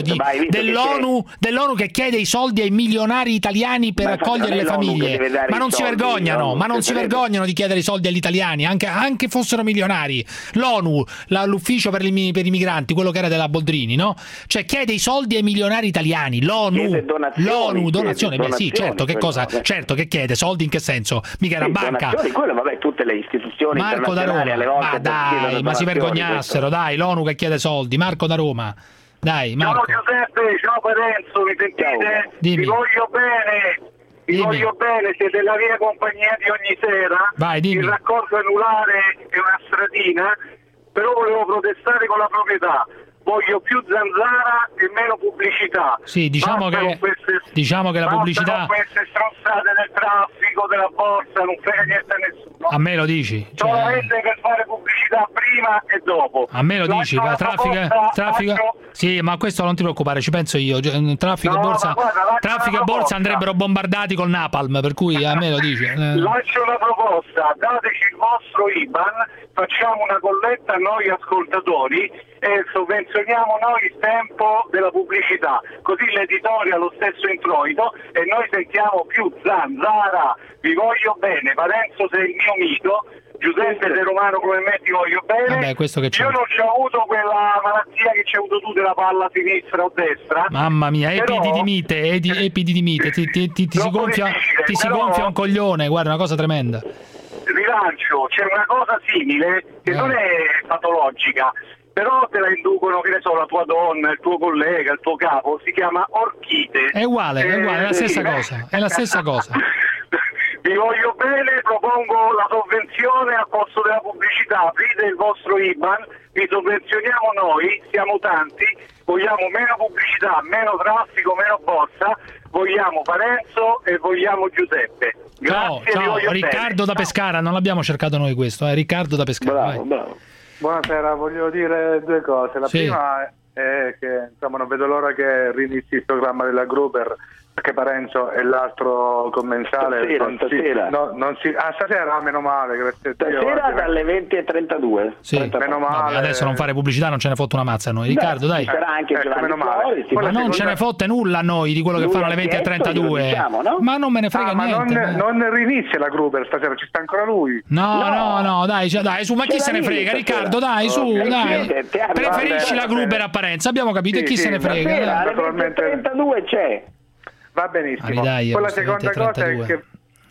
dell'ONU che chiede i soldi ai milionari italiani per accogliere le famiglie. Ma non si vergognano, di chiedere i soldi agli italiani, anche fossero milionari. L'ONU, l'ufficio per i migranti, quello che era della Boldrini, no? Cioè chiede i soldi ai milionari italiani. L'ONU, donazioni. Beh sì, certo, che cosa? Certo che chiede soldi, in che senso? Mica era banca. Quello, tutte le istituzioni Marco da Roma. Ma dai, ma si vergognassero, dai, l'ONU che chiede soldi. Marco da Roma. Dai, Marco. Ciao Giuseppe, ciao Parenzo, mi sentite? Dimmi. Vi voglio bene. vi voglio bene, siete la mia compagnia di ogni sera. Vai, dimmi. Il raccordo anulare è una stradina, però volevo protestare con la proprietà. Voglio più zanzara e meno pubblicità. Sì, diciamo che la pubblicità... queste stronzate del traffico, della borsa, non frega niente a nessuno. A me lo dici? Solamente per fare pubblicità prima e dopo. A me lo dici? Traffico... Sì, ma questo non ti preoccupare, ci penso io. Traffico e borsa andrebbero bombardati col napalm, per cui a me lo dici. Lascio una proposta, dateci il vostro IBAN, facciamo una colletta noi ascoltatori e sovvenzioniamo noi il tempo della pubblicità, così l'editore ha lo stesso introito e noi sentiamo più zanzara. Vi voglio bene, Parenzo sei il mio mito, Giuseppe sei romano come me, ti voglio bene. Vabbè, questo che c'è. Io non c'ho avuto quella malattia che c'hai avuto tu della palla sinistra o destra. Mamma mia, epididimite, ti si gonfia un coglione, guarda, una cosa tremenda. Rilancio, c'è una cosa simile che non è patologica, però te la inducono, che ne so, la tua donna, il tuo collega, il tuo capo, si chiama orchite. È uguale, è la stessa cosa, è la stessa cosa. Vi voglio bene, propongo la sovvenzione al posto della pubblicità, aprite il vostro IBAN, vi sovvenzioniamo noi, siamo tanti, vogliamo meno pubblicità, meno traffico, meno borsa, vogliamo Parenzo e vogliamo Giuseppe. Grazie, ciao, Riccardo da Pescara, non l'abbiamo cercato noi questo, Riccardo da Pescara. Bravo. Buonasera, voglio dire due cose. La prima è che insomma non vedo l'ora che rinizi il programma della Gruber, perché Parenzo e l'altro commensale stasera. Stasera meno male, grazie a Dio. Stasera dalle 20:32. Sì. Meno male. Adesso non fare pubblicità, non ce ne fotte una mazza a noi. Riccardo, dai. Sarà anche meno male. Ma non ce ne fotte nulla a noi di quello che fanno alle 20:32. Diciamo, no? Ma non me ne frega niente. Non rinizia la Gruber stasera, ci sta ancora lui. No, dai, su, ma chi se ne frega, Riccardo, dai, su, dai. Preferisci la Gruber a Parenzo, abbiamo capito, e chi se ne frega? Alle 20:32 c'è. Va benissimo. Dai, poi la seconda cosa è che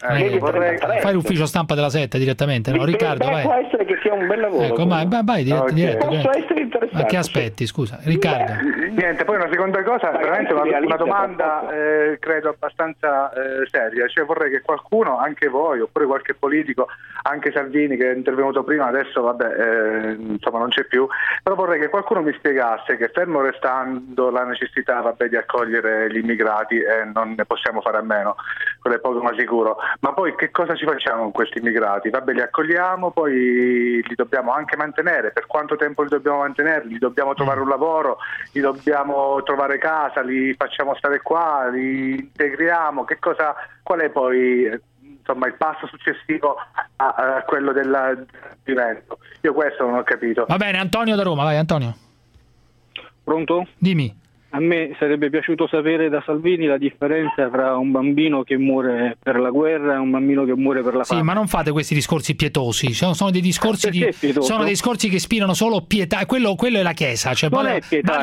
fai l'ufficio stampa della 7 direttamente, no? Riccardo, vai. Può essere che sia un bel lavoro. Ecco, vai diretto. Posso essere interessante. Ma che aspetti, scusa, Riccardo? Niente, poi una seconda cosa, veramente una domanda credo abbastanza seria, cioè vorrei che qualcuno, anche voi, oppure qualche politico, anche Salvini che è intervenuto prima, adesso insomma non c'è più, però vorrei che qualcuno mi spiegasse che fermo restando la necessità di accogliere gli immigrati, e non ne possiamo fare a meno, quello è poco ma sicuro, ma poi che cosa ci facciamo con questi immigrati? Li accogliamo, poi li dobbiamo anche mantenere, per quanto tempo li dobbiamo mantenere? Gli dobbiamo trovare un lavoro, gli dobbiamo trovare casa, li facciamo stare qua, li integriamo, qual è poi insomma il passo successivo a quello del divento? Io questo non ho capito. Va bene, Antonio da Roma, vai Antonio. Pronto? Dimmi. A me sarebbe piaciuto sapere da Salvini la differenza tra un bambino che muore per la guerra e un bambino che muore per la fame. Sì, ma non fate questi discorsi pietosi, sono dei discorsi sono dei discorsi che ispirano solo pietà, quello è la Chiesa, cioè vale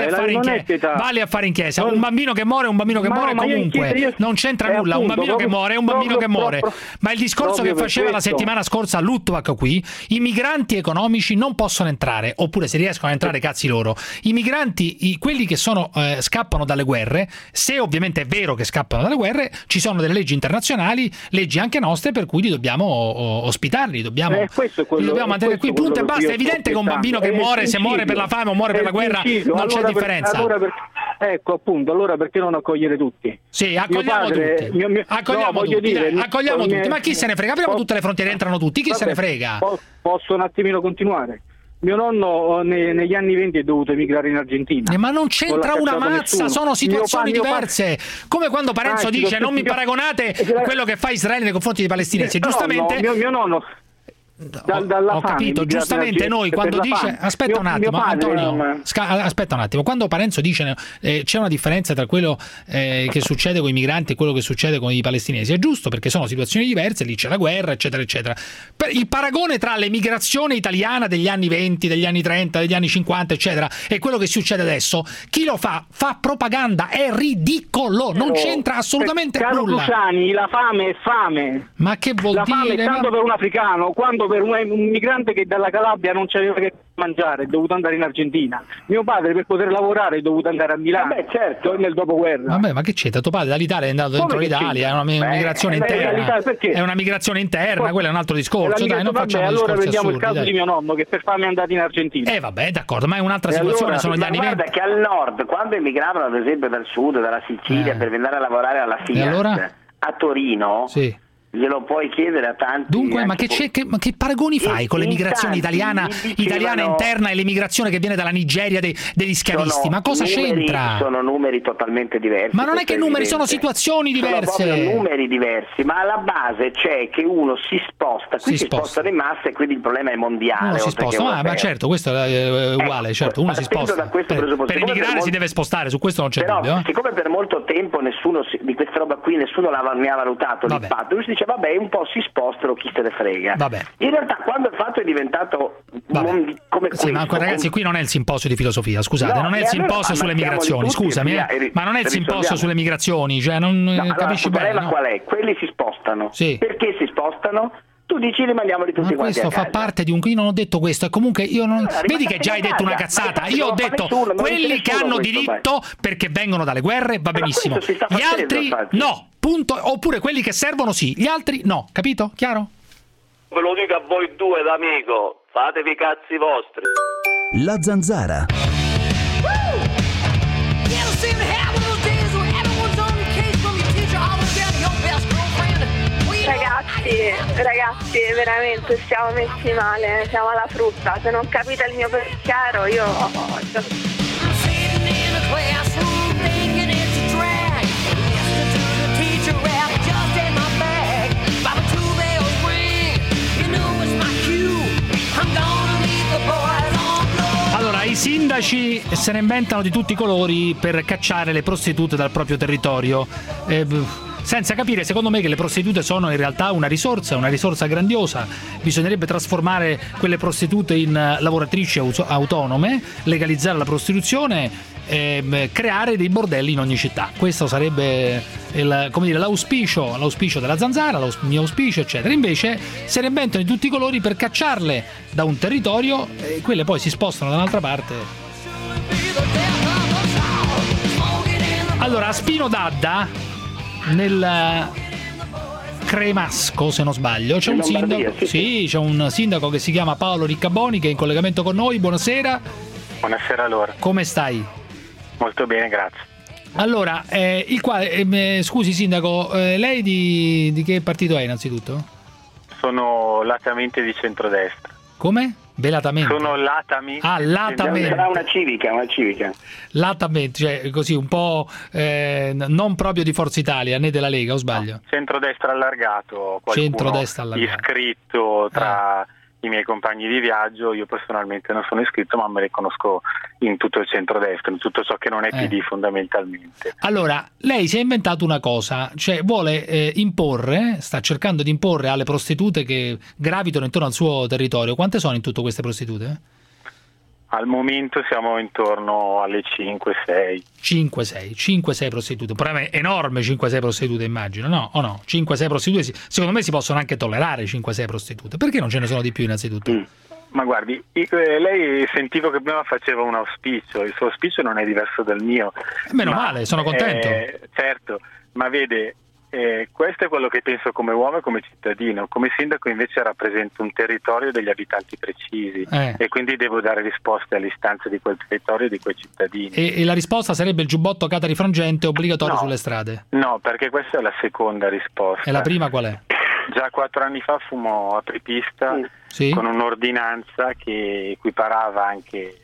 a fare in chiesa. Un bambino che muore è un bambino che muore comunque, non c'entra nulla, un bambino che muore è un bambino che muore. Ma il discorso che faceva la settimana scorsa a Luttwak qui, i migranti economici non possono entrare, oppure se riescono a entrare cazzi loro. I migranti, quelli che sono scappano dalle guerre, se ovviamente è vero che scappano dalle guerre, ci sono delle leggi internazionali, leggi anche nostre, per cui li dobbiamo ospitarli, li dobbiamo mantenere qui, punto e basta. È evidente che un bambino che muore, se muore per la fame o muore per la guerra, non c'è differenza. Ecco, appunto, allora perché non accogliere tutti? Sì, accogliamo tutti. Accogliamo tutti, ma chi se ne frega? Apriamo tutte le frontiere, entrano tutti, chi se ne frega? Posso un attimino continuare? Mio nonno negli anni 20 è dovuto emigrare in Argentina. Ma non c'entra una mazza, sono situazioni diverse. Come quando Parenzo dice non mi paragonate quello che fa Israele nei confronti dei palestinesi. Giustamente mio nonno ho capito, giustamente noi quando dice aspetta un attimo, Antonio, aspetta un attimo, quando Parenzo dice c'è una differenza tra quello che succede con i migranti e quello che succede con i palestinesi, è giusto, perché sono situazioni diverse, lì c'è la guerra eccetera eccetera. Il paragone tra l'emigrazione italiana degli anni 20, degli anni 30, degli anni 50 eccetera e quello che succede adesso, chi lo fa propaganda, è ridicolo, non c'entra assolutamente nulla. Caro Cruciani, la fame è fame. Ma che vuol dire? La fame è tanto per un africano quanto solo per un migrante che dalla Calabria non c'aveva che mangiare, è dovuto andare in Argentina. Mio padre per poter lavorare è dovuto andare a Milano. Certo, nel dopoguerra. Vabbè, ma che c'entra? Tuo padre dall'Italia è andato dentro l'Italia, è una migrazione interna. È una migrazione interna, quello è un altro discorso. Dai, non facciamo allora vediamo assurdi, il caso dai. di mio nonno che per fame è andato in Argentina. Vabbè, d'accordo, ma è un'altra situazione, allora, sono gli anni 20. Guarda che al nord, quando emigravano ad esempio dal sud, dalla Sicilia, per venire a lavorare alla Fiat allora? a Torino, sì. Glielo puoi chiedere a tanti. Dunque, ma che paragoni fai con l'emigrazione italiana interna e l'emigrazione che viene dalla Nigeria degli schiavisti? Ma cosa c'entra? Sono numeri totalmente diversi. Ma non è che numeri, sono situazioni diverse. Sono proprio numeri diversi, ma alla base c'è che uno si sposta, qui si spostano in massa e quindi il problema è mondiale. Uno si sposta, ma certo, questo è uguale, certo, uno si sposta. Per emigrare si deve spostare, su questo non c'è dubbio. Siccome per molto tempo nessuno di questa roba qui nessuno ne ha valutato l'impatto, lui si dice vabbè, un po' si spostano, chi se ne frega. Vabbè. In realtà quando il fatto è diventato come sì, ma ragazzi, qui non è il simposio di filosofia, scusate, non è il simposio sulle migrazioni, scusami, ma non è il simposio sulle migrazioni, cioè non capisci bene. Il problema qual è? Quelli si spostano. Sì. Perché si spostano? Tu dici rimandiamoli tutti quanti a casa. Questo fa parte di io non ho detto questo, e comunque io non vedi che già hai detto una cazzata. Io ho detto quelli che hanno diritto perché vengono dalle guerre va benissimo. Gli altri no, punto. Oppure quelli che servono sì, gli altri no, capito? Chiaro? Ve lo dico a voi due d'amico, fatevi i cazzi vostri. La Zanzara. Ragazzi, veramente stiamo messi male, siamo alla frutta. Se non capite il mio pensiero, io Allora, i sindaci se ne inventano di tutti i colori per cacciare le prostitute dal proprio territorio. Senza capire, secondo me, che le prostitute sono in realtà una risorsa grandiosa. Bisognerebbe trasformare quelle prostitute in lavoratrici autonome, legalizzare la prostituzione, creare dei bordelli in ogni città. Questo sarebbe l'auspicio della Zanzara, il mio auspicio, eccetera. Invece se ne inventano di tutti i colori per cacciarle da un territorio e quelle poi si spostano da un'altra parte. Allora, a Spino d'Adda, nel Cremasco, se non sbaglio, c'è un sindaco, c'è un sindaco che si chiama Paolo Riccaboni, che è in collegamento con noi. Buonasera. Buonasera allora. Come stai? Molto bene, grazie. Allora, scusi sindaco, lei di che partito è innanzitutto? Sono latamente di centrodestra. Come? Velatamente. Sono latamente. Ah, latamente. Sarà una civica. Latamente, cioè così un po' non proprio di Forza Italia né della Lega, o sbaglio? No, centrodestra allargato, centrodestra allargato. Iscritto tra i miei compagni di viaggio. Io personalmente non sono iscritto, ma me le conosco in tutto il centrodestra, in tutto ciò che non è PD fondamentalmente. Allora, lei si è inventato una cosa, cioè vuole sta cercando di imporre alle prostitute che gravitano intorno al suo territorio. Quante sono in tutto queste prostitute? Al momento siamo intorno alle 5-6. 5-6 prostitute. Un problema enorme, 5-6 prostitute, immagino, no? O no? 5-6 prostitute, secondo me si possono anche tollerare 5-6 prostitute. Perché non ce ne sono di più innanzitutto? Ma guardi, lei sentivo che prima faceva un auspicio, il suo auspicio non è diverso dal mio. Meno male, sono contento. Certo, ma vede, questo è quello che penso come uomo e come cittadino. Come sindaco invece rappresento un territorio degli abitanti precisi e quindi devo dare risposte alle istanze di quel territorio e di quei cittadini. E la risposta sarebbe il giubbotto Catari Frangente obbligatorio sulle strade? No, perché questa è la seconda risposta. E la prima qual è? Già 4 anni fa fummo apripista con un'ordinanza che equiparava anche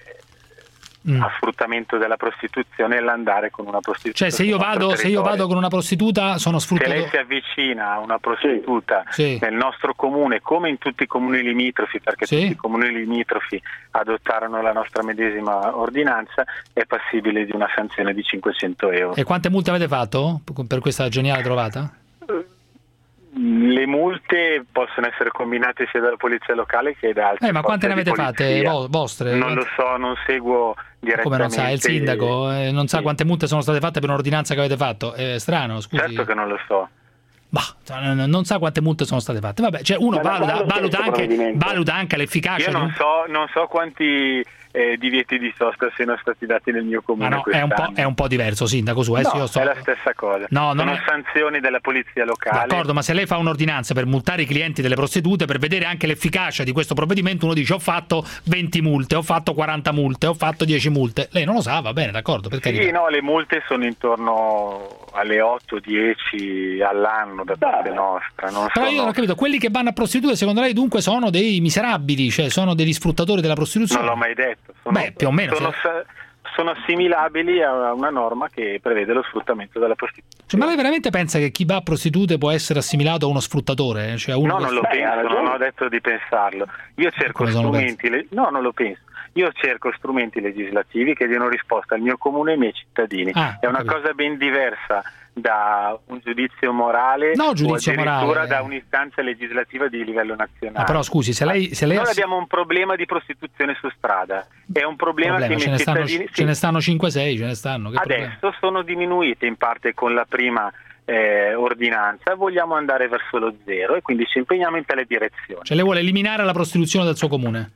a sfruttamento della prostituzione e l'andare con una prostituta. Cioè se io vado con una prostituta sono sfruttato. Se lei si avvicina a una prostituta nel nostro comune, come in tutti i comuni limitrofi, perché tutti i comuni limitrofi adottarono la nostra medesima ordinanza, è passibile di una sanzione di 500 euro. E quante multe avete fatto per questa geniale trovata? Le multe possono essere combinate sia dalla polizia locale che da altre. Ma quante ne avete fatte vostre? Non lo so, non seguo direttamente. Come non sa? Il sindaco non sa quante multe sono state fatte per un'ordinanza che avete fatto? È strano, scusi. Certo che non lo so. non sa quante multe sono state fatte. Vabbè, cioè uno valuta anche l'efficacia. Io non so quanti divieti di sosta siano stati dati nel mio comune. Ma no, è un po' diverso, sindaco, su adesso io è la stessa cosa. Sono sanzioni della polizia locale. D'accordo, ma se lei fa un'ordinanza per multare i clienti delle prostitute, per vedere anche l'efficacia di questo provvedimento, uno dice ho fatto 20 multe, ho fatto 40 multe, ho fatto 10 multe. Lei non lo sa, va bene, d'accordo, per carità. Sì, no, le multe sono intorno alle 8-10 all'anno da parte nostra. Però io non ho capito, quelli che vanno a prostitute secondo lei dunque sono dei miserabili, cioè sono degli sfruttatori della prostituzione? Non l'ho mai detto. Più o meno sono assimilabili a una norma che prevede lo sfruttamento della prostituzione. Cioè, ma lei veramente pensa che chi va a prostitute può essere assimilato a uno sfruttatore? Cioè, no, non lo penso, non ho detto di pensarlo. Io cerco strumenti. No, non lo penso. Io cerco strumenti legislativi che diano risposta al mio comune e ai miei cittadini. È una cosa ben diversa da un giudizio morale o addirittura da un'istanza legislativa di livello nazionale. Però scusi, se lei noi abbiamo un problema di prostituzione su strada, è un problema che i miei cittadini ce ne stanno 5-6, ce ne stanno. Adesso sono diminuite in parte con la prima ordinanza, vogliamo andare verso lo 0 e quindi ci impegniamo in tale direzione. Cioè lei vuole eliminare la prostituzione dal suo comune?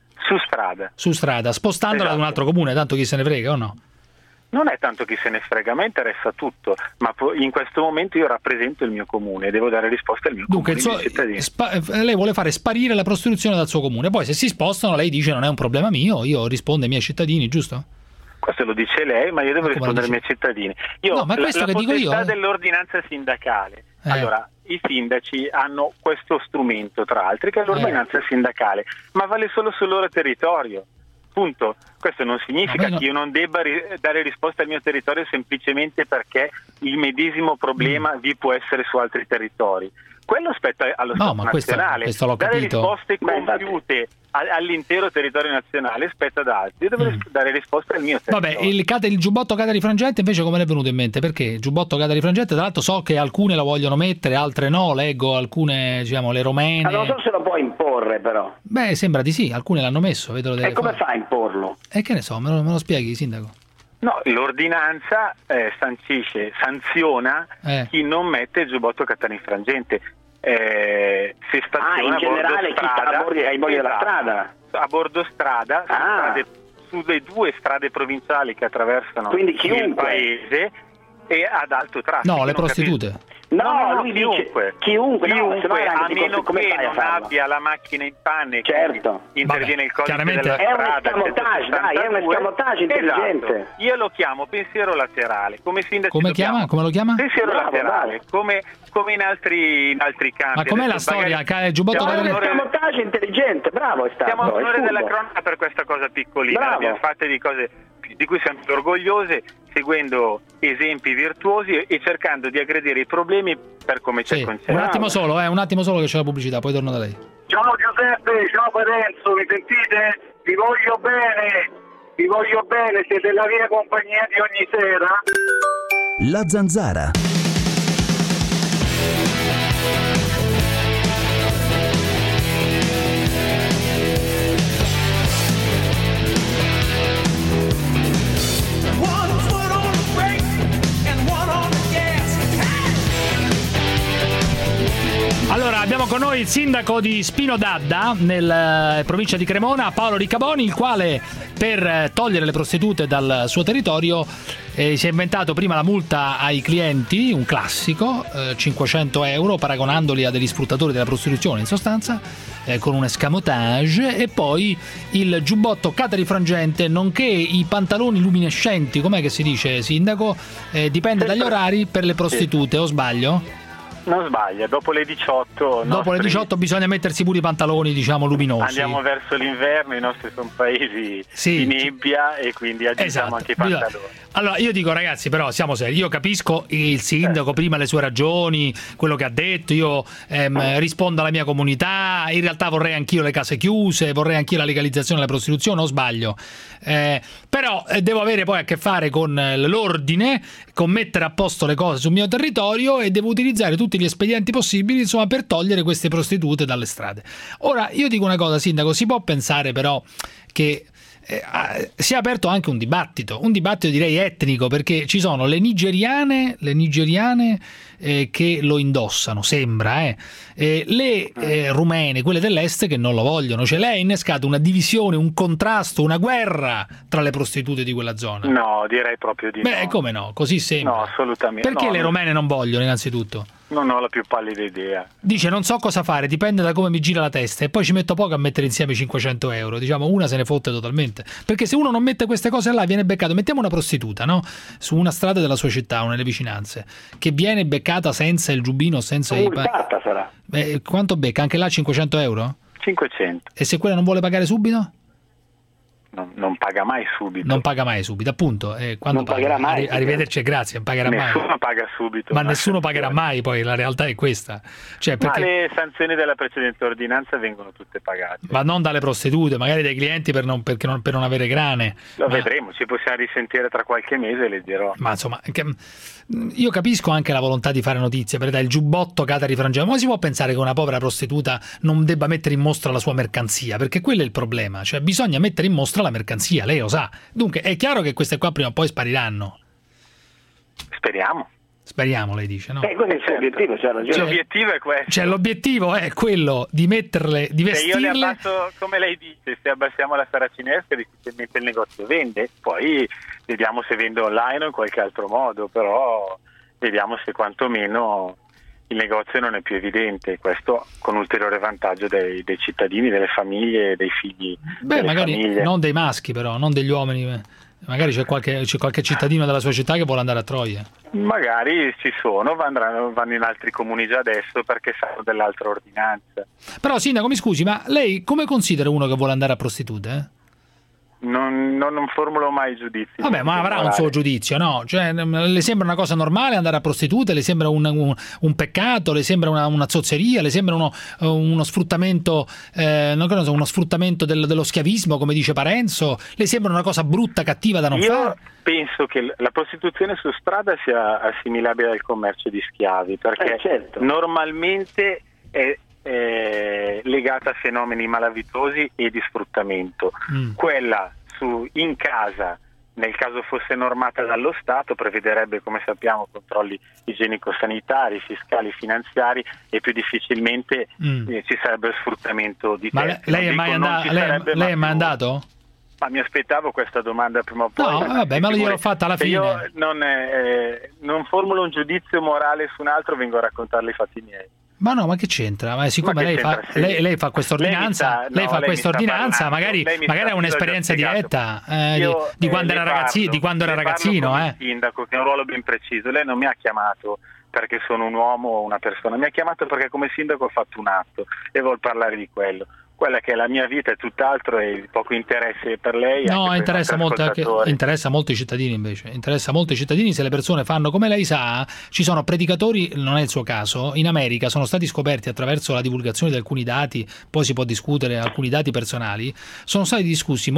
Su strada, spostandola ad un altro comune, tanto chi se ne frega o no? Non è tanto chi se ne frega, a me interessa tutto, ma in questo momento io rappresento il mio comune e devo dare risposta al mio comune, ai miei cittadini. Lei vuole fare sparire la prostituzione dal suo comune, poi se si spostano lei dice non è un problema mio, io rispondo ai miei cittadini, giusto? Questo lo dice lei, ma io devo rispondere ai miei cittadini. La potestà dell'ordinanza sindacale. Allora, i sindaci hanno questo strumento, tra altri, che è l'ordinanza sindacale, ma vale solo sul loro territorio. Punto. Questo non significa che io non debba dare risposta al mio territorio semplicemente perché il medesimo problema vi può essere su altri territori. Quello spetta allo Stato nazionale. Questo l'ho dare capito. risposte compiute all'intero territorio nazionale spetta ad altri. Io devo dare risposta al mio territorio. Vabbè, il giubbotto Catari Frangente invece come le è venuto in mente? Perché il giubbotto Catari Frangente, tra l'altro so che alcune lo vogliono mettere, altre no, leggo alcune, diciamo, le romene. Ma non so se lo può imporre però. Beh, sembra di sì, alcune l'hanno messo. E come fa a imporlo? E che ne so, me lo spieghi, sindaco? No, l'ordinanza sanziona chi non mette il giubbotto Catani Frangente. Se staziona in generale chi sta ai bordi della strada? A bordo strada, sulle 2 strade provinciali che attraversano il paese e ad alto traffico. No, le prostitute. No, lui dice chiunque a meno che non abbia la macchina in panne, interviene il codice della strada. È un escamotage, è un escamotage intelligente. Esatto. Io lo chiamo pensiero laterale. Come sindaco come lo chiama? Pensiero laterale, come in altri campi. Ma com'è la storia? Giubbotto è un escamotage intelligente, bravo è stato. Siamo a onore della cronaca per questa cosa piccolina, abbiamo fatto di cose di cui siamo più orgogliose, seguendo esempi virtuosi e cercando di aggredire i problemi per come ci concerne. Un attimo solo che c'è la pubblicità, poi torno da lei. Ciao Giuseppe, ciao Parenzo, mi sentite? Vi voglio bene, siete la mia compagnia di ogni sera. La Zanzara. Allora, abbiamo con noi il sindaco di Spino d'Adda, nella provincia di Cremona, Paolo Riccaboni, il quale per togliere le prostitute dal suo territorio si è inventato prima la multa ai clienti, un classico, 500 euro, paragonandoli a degli sfruttatori della prostituzione in sostanza, con un escamotage, e poi il giubbotto Catari Frangente, nonché i pantaloni luminescenti, com'è che si dice, sindaco? Dipende dagli orari per le prostitute, o sbaglio? Non sbaglia, dopo le 18... Dopo le 18 bisogna mettersi pure i pantaloni, diciamo, luminosi. Andiamo verso l'inverno, i nostri sono paesi di nebbia e quindi aggiungiamo anche i pantaloni. Allora, io dico, ragazzi, però siamo seri, io capisco il sindaco, prima le sue ragioni, quello che ha detto, io rispondo alla mia comunità, in realtà vorrei anch'io le case chiuse, vorrei anch'io la legalizzazione della prostituzione, o sbaglio? Però devo avere poi a che fare con l'ordine, con mettere a posto le cose sul mio territorio, e devo utilizzare tutti gli espedienti possibili, insomma, per togliere queste prostitute dalle strade. Ora, io dico una cosa, sindaco, si può pensare però che si è aperto anche un dibattito direi etnico, perché ci sono le nigeriane che lo indossano, sembra, le rumene, quelle dell'est, che non lo vogliono. Cioè lei ha innescato una divisione, un contrasto, una guerra tra le prostitute di quella zona. No, direi proprio di no. Beh, come no? Così sembra. No, assolutamente. Perché le rumene non vogliono, innanzitutto? Non ho la più pallida idea. Dice: non so cosa fare, dipende da come mi gira la testa, e poi ci metto poco a mettere insieme 500 euro. Diciamo, una se ne fotte totalmente, perché se uno non mette queste cose là viene beccato. Mettiamo una prostituta, no? Su una strada della sua città o nelle vicinanze, che viene beccata senza il giubbino, senza multata sarà. Quanto becca? Anche là 500 euro? 500. E se quella non vuole pagare subito? Non paga mai subito. Non paga mai subito, appunto. Quando non pagherà mai. Arrivederci, grazie, non pagherà mai. Nessuno paga subito. Ma nessuno pagherà mai, poi la realtà è questa. Cioè, perché... Ma le sanzioni della precedente ordinanza vengono tutte pagate. Ma non dalle prostitute, magari dai clienti per non avere grane. Lo vedremo, ci possiamo risentire tra qualche mese e le dirò. Ma insomma, io capisco anche la volontà di fare notizie, per dare il giubbotto Catari Frangema, ma si può pensare che una povera prostituta non debba mettere in mostra la sua mercanzia? Perché quello è il problema, cioè bisogna mettere in mostra la mercanzia, lei lo sa. Dunque è chiaro che queste qua prima o poi spariranno. Speriamo, lei dice, no? Questo è il suo obiettivo, c'ha ragione. L'obiettivo è questo. Cioè l'obiettivo è quello di metterle, di vestirle. Io le abbasso, come lei dice, se abbassiamo la saracinesca difficilmente il negozio vende, poi vediamo se vende online o in qualche altro modo, però vediamo se quantomeno il negozio non è più evidente, questo con ulteriore vantaggio dei cittadini, delle famiglie, dei figli. Beh, magari famiglie. Non dei maschi, però, non degli uomini. Magari c'è qualche cittadino della sua città che vuole andare a Troia. Magari ci sono, vanno in altri comuni già adesso perché sanno dell'altra ordinanza. Però sindaco, mi scusi, ma lei come considera uno che vuole andare a prostitute? Non formulo mai giudizi. Vabbè, ma avrà un suo giudizio, no? Cioè, le sembra una cosa normale andare a prostitute? Le sembra un peccato? Le sembra una zozzeria? Le sembra uno sfruttamento, non so, uno sfruttamento dello schiavismo, come dice Parenzo? Le sembra una cosa brutta, cattiva da non fare? Io penso che la prostituzione su strada sia assimilabile al commercio di schiavi, perché certo. Normalmente è legata a fenomeni malavitosi e di sfruttamento. Quella in casa, nel caso fosse normata dallo Stato, prevederebbe, come sappiamo, controlli igienico-sanitari, fiscali, finanziari, e più difficilmente ci sarebbe sfruttamento di terzi. Ma lei è mai andato? Ma mi aspettavo questa domanda prima o poi. No, vabbè, ma gliel'ho fatta alla fine. Io non formulo un giudizio morale su un altro, vengo a raccontarle i fatti miei. Ma no, ma che c'entra? Ma siccome lei fa questa ordinanza, magari ha un'esperienza diretta di quando era ragazzino. Sindaco, che è un ruolo ben preciso. Lei non mi ha chiamato perché sono un uomo o una persona, mi ha chiamato perché come sindaco ho fatto un atto e vuol parlare di quello. Quella che è la mia vita è tutt'altro e il poco interesse per lei. No, interessa molto i cittadini invece. Interessa molto i cittadini se le persone fanno come lei sa. Ci sono predicatori, non è il suo caso. In America sono stati scoperti attraverso la divulgazione di alcuni dati, poi si può discutere alcuni dati personali. Sono stati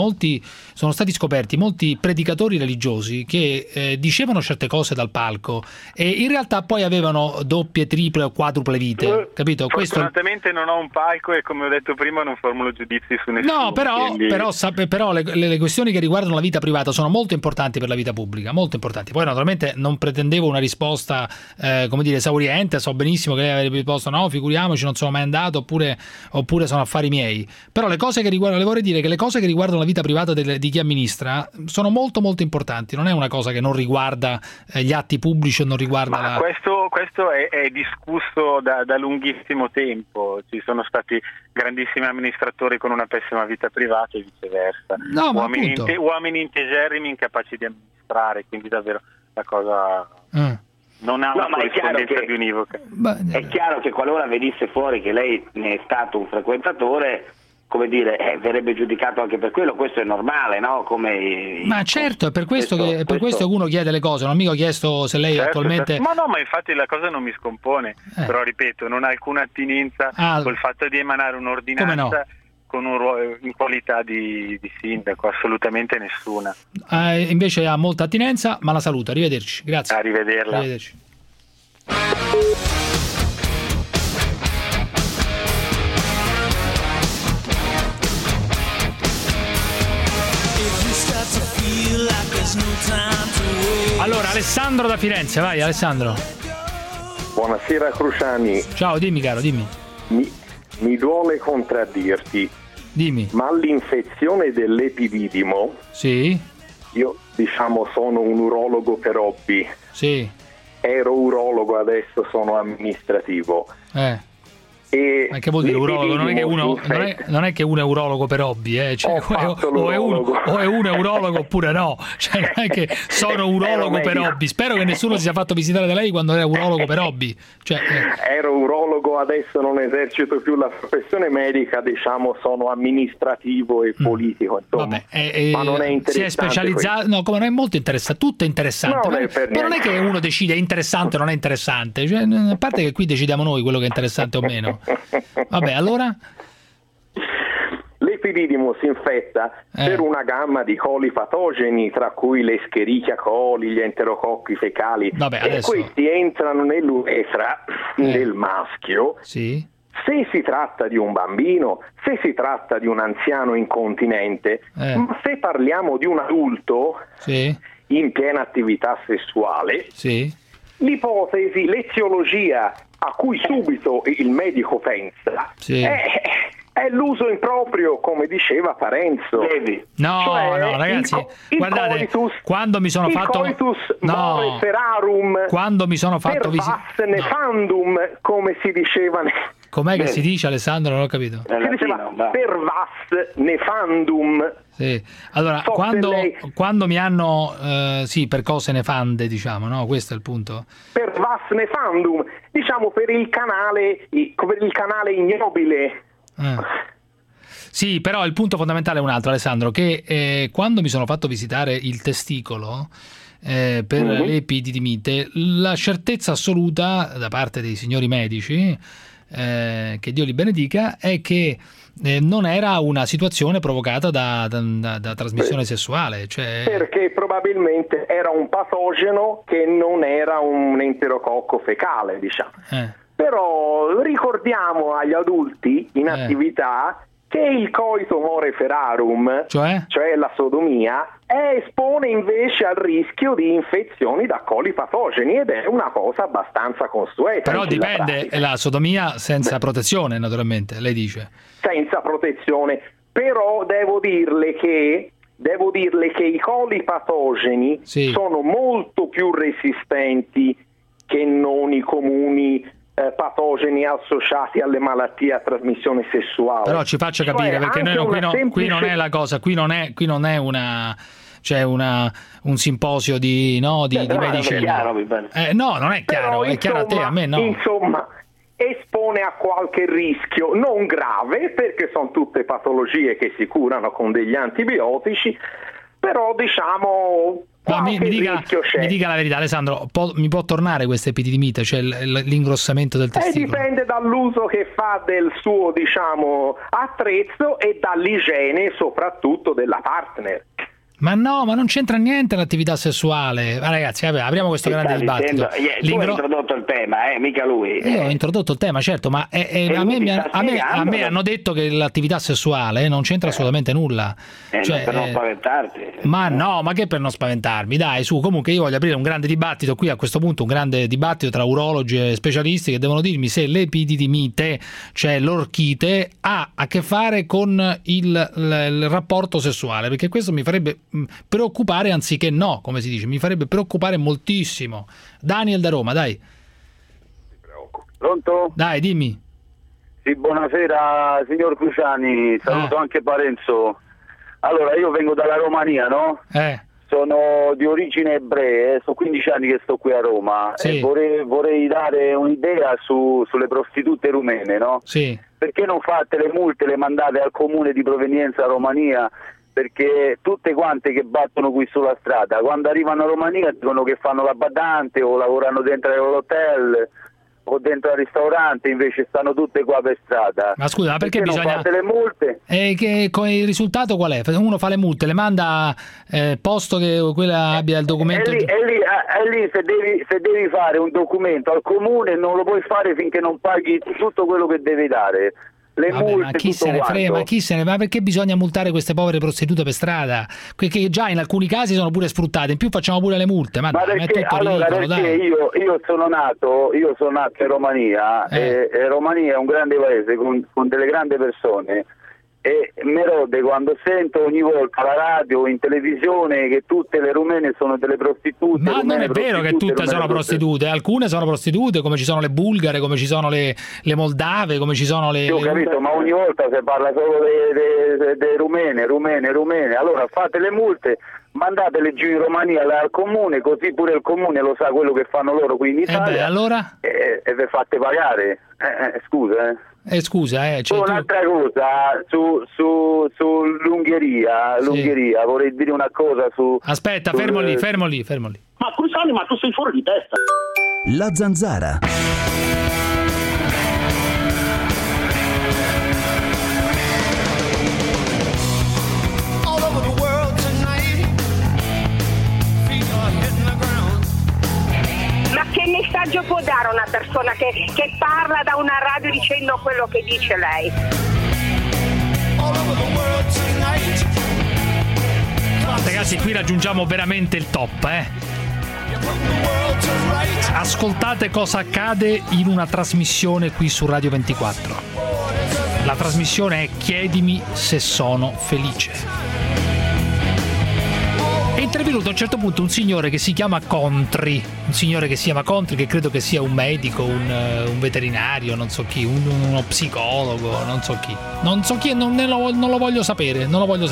scoperti molti predicatori religiosi che dicevano certe cose dal palco e in realtà poi avevano doppie, triple o quadruple vite. Capito? Fortunatamente non ho un palco e come ho detto prima non formulo giudizi su nessuno. No, però le questioni che riguardano la vita privata sono molto importanti per la vita pubblica, molto importanti. Poi naturalmente non pretendevo una risposta esauriente, so benissimo che lei avrebbe risposto no, figuriamoci, non sono mai andato, oppure sono affari miei. Però le cose che riguardano, le vorrei dire che le cose che riguardano la vita privata di chi amministra sono molto molto importanti, non è una cosa che non riguarda gli atti pubblici o non riguarda questo è discusso da lunghissimo tempo. Ci sono stati grandissimi amministratori con una pessima vita privata e viceversa, uomini integerrimi incapaci di amministrare, quindi davvero la cosa non ha una corrispondenza più univoca. È chiaro che qualora venisse fuori che lei ne è stato un frequentatore, come dire, verrebbe giudicato anche per quello. Questo è normale, no? Ma certo, è per questo che uno chiede le cose. Non mica ho chiesto se lei attualmente... Ma no, ma infatti la cosa non mi scompone, però ripeto, non ha alcuna attinenza col fatto di emanare un'ordinanza con un ruolo in qualità di sindaco, assolutamente nessuna. Invece ha molta attinenza, ma la saluto. Arrivederci, grazie. Arrivederla. Arrivederci. Allora, Alessandro da Firenze, vai Alessandro. Buonasera Cruciani. Ciao, dimmi caro, dimmi. Mi duole contraddirti. Dimmi. Ma l'infezione dell'epididimo, sì, io sono un urologo per hobby. Sì. Ero urologo, adesso sono amministrativo. E ma che vuol dire urologo? Non è che uno è urologo per hobby, cioè, o è uno urologo oppure no, cioè non è che sono urologo per hobby. Spero che nessuno si sia fatto visitare da lei quando era urologo per hobby, cioè, ero urologo, adesso non esercito più la professione medica, sono amministrativo e politico, insomma. Vabbè, ma non è interessante, si è specializzato, questo. No, come non è molto interessante, tutto è interessante, ma non è che uno decide è interessante o non è interessante, cioè, a parte che qui decidiamo noi quello che è interessante o meno. Vabbè, allora l'epididimo si infetta per una gamma di coli patogeni, tra cui le Escherichia coli, gli enterococchi fecali. Vabbè, e questi entrano nell'uretra del maschio. Sì. Se si tratta di un bambino, se si tratta di un anziano incontinente, ma se parliamo di un adulto in piena attività sessuale, l'ipotesi, l'eziologia a cui subito il medico pensa è l'uso improprio, come diceva Parenzo. No, ragazzi, guardate, quando mi sono fatto coitus more ferarum, quando mi sono fatto per vas nefandum, come si diceva. Com'è che si dice, Alessandro? Non ho capito. Si diceva per vas nefandum. Sì. Allora, quando mi hanno per cose nefande, no? Questo è il punto. Per vas nefandum, per il canale ignobile. Sì, però il punto fondamentale è un altro, Alessandro, che quando mi sono fatto visitare il testicolo per l'epididimite, la certezza assoluta da parte dei signori medici, che Dio li benedica, è che non era una situazione provocata da trasmissione sessuale, cioè... perché probabilmente era un patogeno che non era un enterococco fecale, Però ricordiamo agli adulti in attività che il coito more ferarum, cioè la sodomia, espone invece al rischio di infezioni da coli patogeni, ed è una cosa abbastanza consueta. Però dipende, la sodomia senza protezione, naturalmente, lei dice. Senza protezione, però devo dirle che i coli patogeni sono molto più resistenti che non i comuni patogeni associati alle malattie a trasmissione sessuale. Però ci faccia capire, perché qui non è la cosa, qui non è una, cioè un simposio di medicina. No, non è chiaro. Però, è chiaro a te, a me no. Insomma, espone a qualche rischio non grave, perché sono tutte patologie che si curano con degli antibiotici, però mi dica la verità, Alessandro, mi può tornare questa epididimite, cioè l'ingrossamento del testicolo? Dipende dall'uso che fa del suo attrezzo e dall'igiene soprattutto della partner. Ma no, ma non c'entra niente l'attività sessuale. Ma ragazzi, apriamo questo grande dibattito. Tu hai introdotto il tema, mica lui. Io ho introdotto il tema, certo, ma a me hanno detto che l'attività sessuale non c'entra assolutamente nulla. Per non spaventarti. Ma no, ma che per non spaventarmi? Dai, su, comunque io voglio aprire un grande dibattito qui a questo punto, un grande dibattito tra urologi e specialisti che devono dirmi se l'epididimite, cioè l'orchite, ha a che fare con il rapporto sessuale, perché questo mi farebbe preoccupare anziché no, come si dice, mi farebbe preoccupare moltissimo. Daniel da Roma, dai. Pronto? Dai, dimmi. Sì, buonasera signor Cruciani, saluto anche Parenzo. Allora, io vengo dalla Romania, no? Sono di origine ebree, sono 15 anni che sto qui a Roma e vorrei dare un'idea sulle prostitute rumene, no? Perché non fate le multe, le mandate al comune di provenienza Romania? Perché tutte quante che battono qui sulla strada, quando arrivano a Romania dicono che fanno la badante o lavorano dentro l'hotel o dentro al ristorante, invece stanno tutte qua per strada. Ma scusa, ma perché bisogna fate le multe? E il risultato qual è? Uno fa le multe, le manda posto che quella abbia il documento. E lì se devi fare un documento al comune non lo puoi fare finché non paghi tutto quello che devi dare. le multe, ma chi se ne frega, ma perché bisogna multare queste povere prostitute per strada? Che già in alcuni casi sono pure sfruttate, in più facciamo pure le multe, ma dai, perché, è tutto ridicolo, dai. Io sono nato in Romania, e Romania è un grande paese con delle grandi persone, e mi rode quando sento ogni volta alla radio, in televisione, che tutte le rumene sono delle prostitute. Ma non è vero che tutte sono prostitute, alcune sono prostitute, come ci sono le bulgare, come ci sono le moldave, come ci sono le... Ho capito, ma ogni volta si parla solo dei rumene, allora fate le multe, mandatele giù in Romania al comune, così pure il comune lo sa quello che fanno loro qui in Italia, allora? E vi fate pagare, scusa. Cioè un'altra cosa sull'Ungheria, vorrei dire una cosa su... Aspetta, fermo lì. Ma Cruciani, ma tu sei fuori di testa. La Zanzara. Ma che messaggio può dare una persona che parla da una radio dicendo quello che dice lei? Ragazzi, qui raggiungiamo veramente il top, Ascoltate cosa accade in una trasmissione qui su Radio 24. La trasmissione è Chiedimi se sono felice. È intervenuto a un certo punto un signore che si chiama Contri, che credo che sia un medico, un veterinario, non so chi, uno psicologo, non so chi, non lo voglio sapere,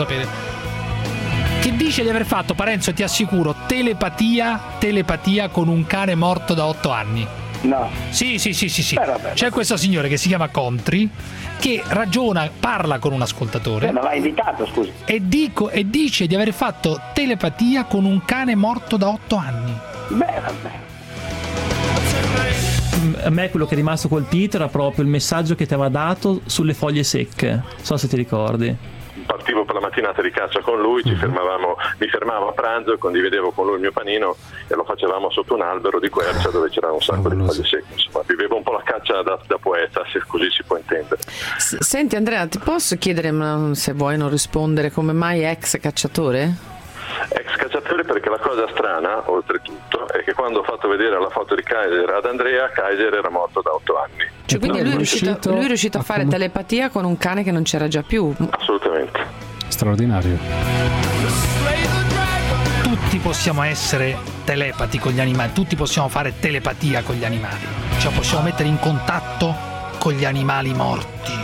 che dice di aver fatto, Parenzo, ti assicuro, telepatia con un cane morto da 8 anni. No. Sì. C'è questo signore che si chiama Contri, che parla con un ascoltatore. Ma l'ha invitato, scusi. E dice di aver fatto telepatia con un cane morto da 8 anni. Vabbè. A me quello che è rimasto colpito era proprio il messaggio che ti aveva dato sulle foglie secche. Non so se ti ricordi. Partivo per la mattinata di caccia con lui, mi fermavo a pranzo e condividevo con lui il mio panino e lo facevamo sotto un albero di quercia dove c'era un sacco di foglie secche. Insomma, vivevo un po' la caccia da poeta, se così si può intendere. Senti Andrea, ti posso chiedere, se vuoi non rispondere, come mai ex cacciatore? Ex cacciatore, perché la cosa strana, oltretutto, è che quando ho fatto vedere la foto di Kaiser ad Andrea, Kaiser era morto da 8 anni. Cioè, quindi lui è riuscito a fare telepatia con un cane che non c'era già più? Assolutamente. Straordinario. Tutti possiamo essere telepati con gli animali, tutti possiamo fare telepatia con gli animali, cioè possiamo mettere in contatto con gli animali morti.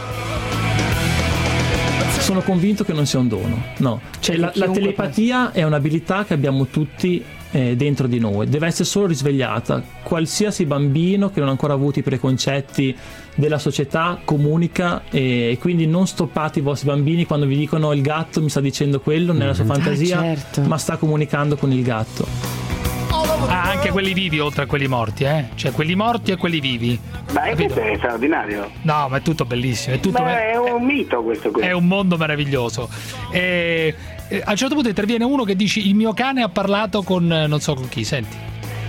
Sono convinto che non sia un dono, no. Cioè la telepatia è un'abilità che abbiamo tutti dentro di noi, deve essere solo risvegliata. Qualsiasi bambino che non ha ancora avuto i preconcetti della società comunica, e quindi non stoppate i vostri bambini quando vi dicono il gatto mi sta dicendo quello nella sua fantasia, certo. Ma sta comunicando con il gatto. Anche quelli vivi oltre a quelli morti, cioè quelli morti e quelli vivi. Beh, questo è straordinario. No, ma è tutto bellissimo, è un mito questo qui. È un mondo maravilloso. A un certo punto interviene uno che dice: il mio cane ha parlato con non so con chi, senti.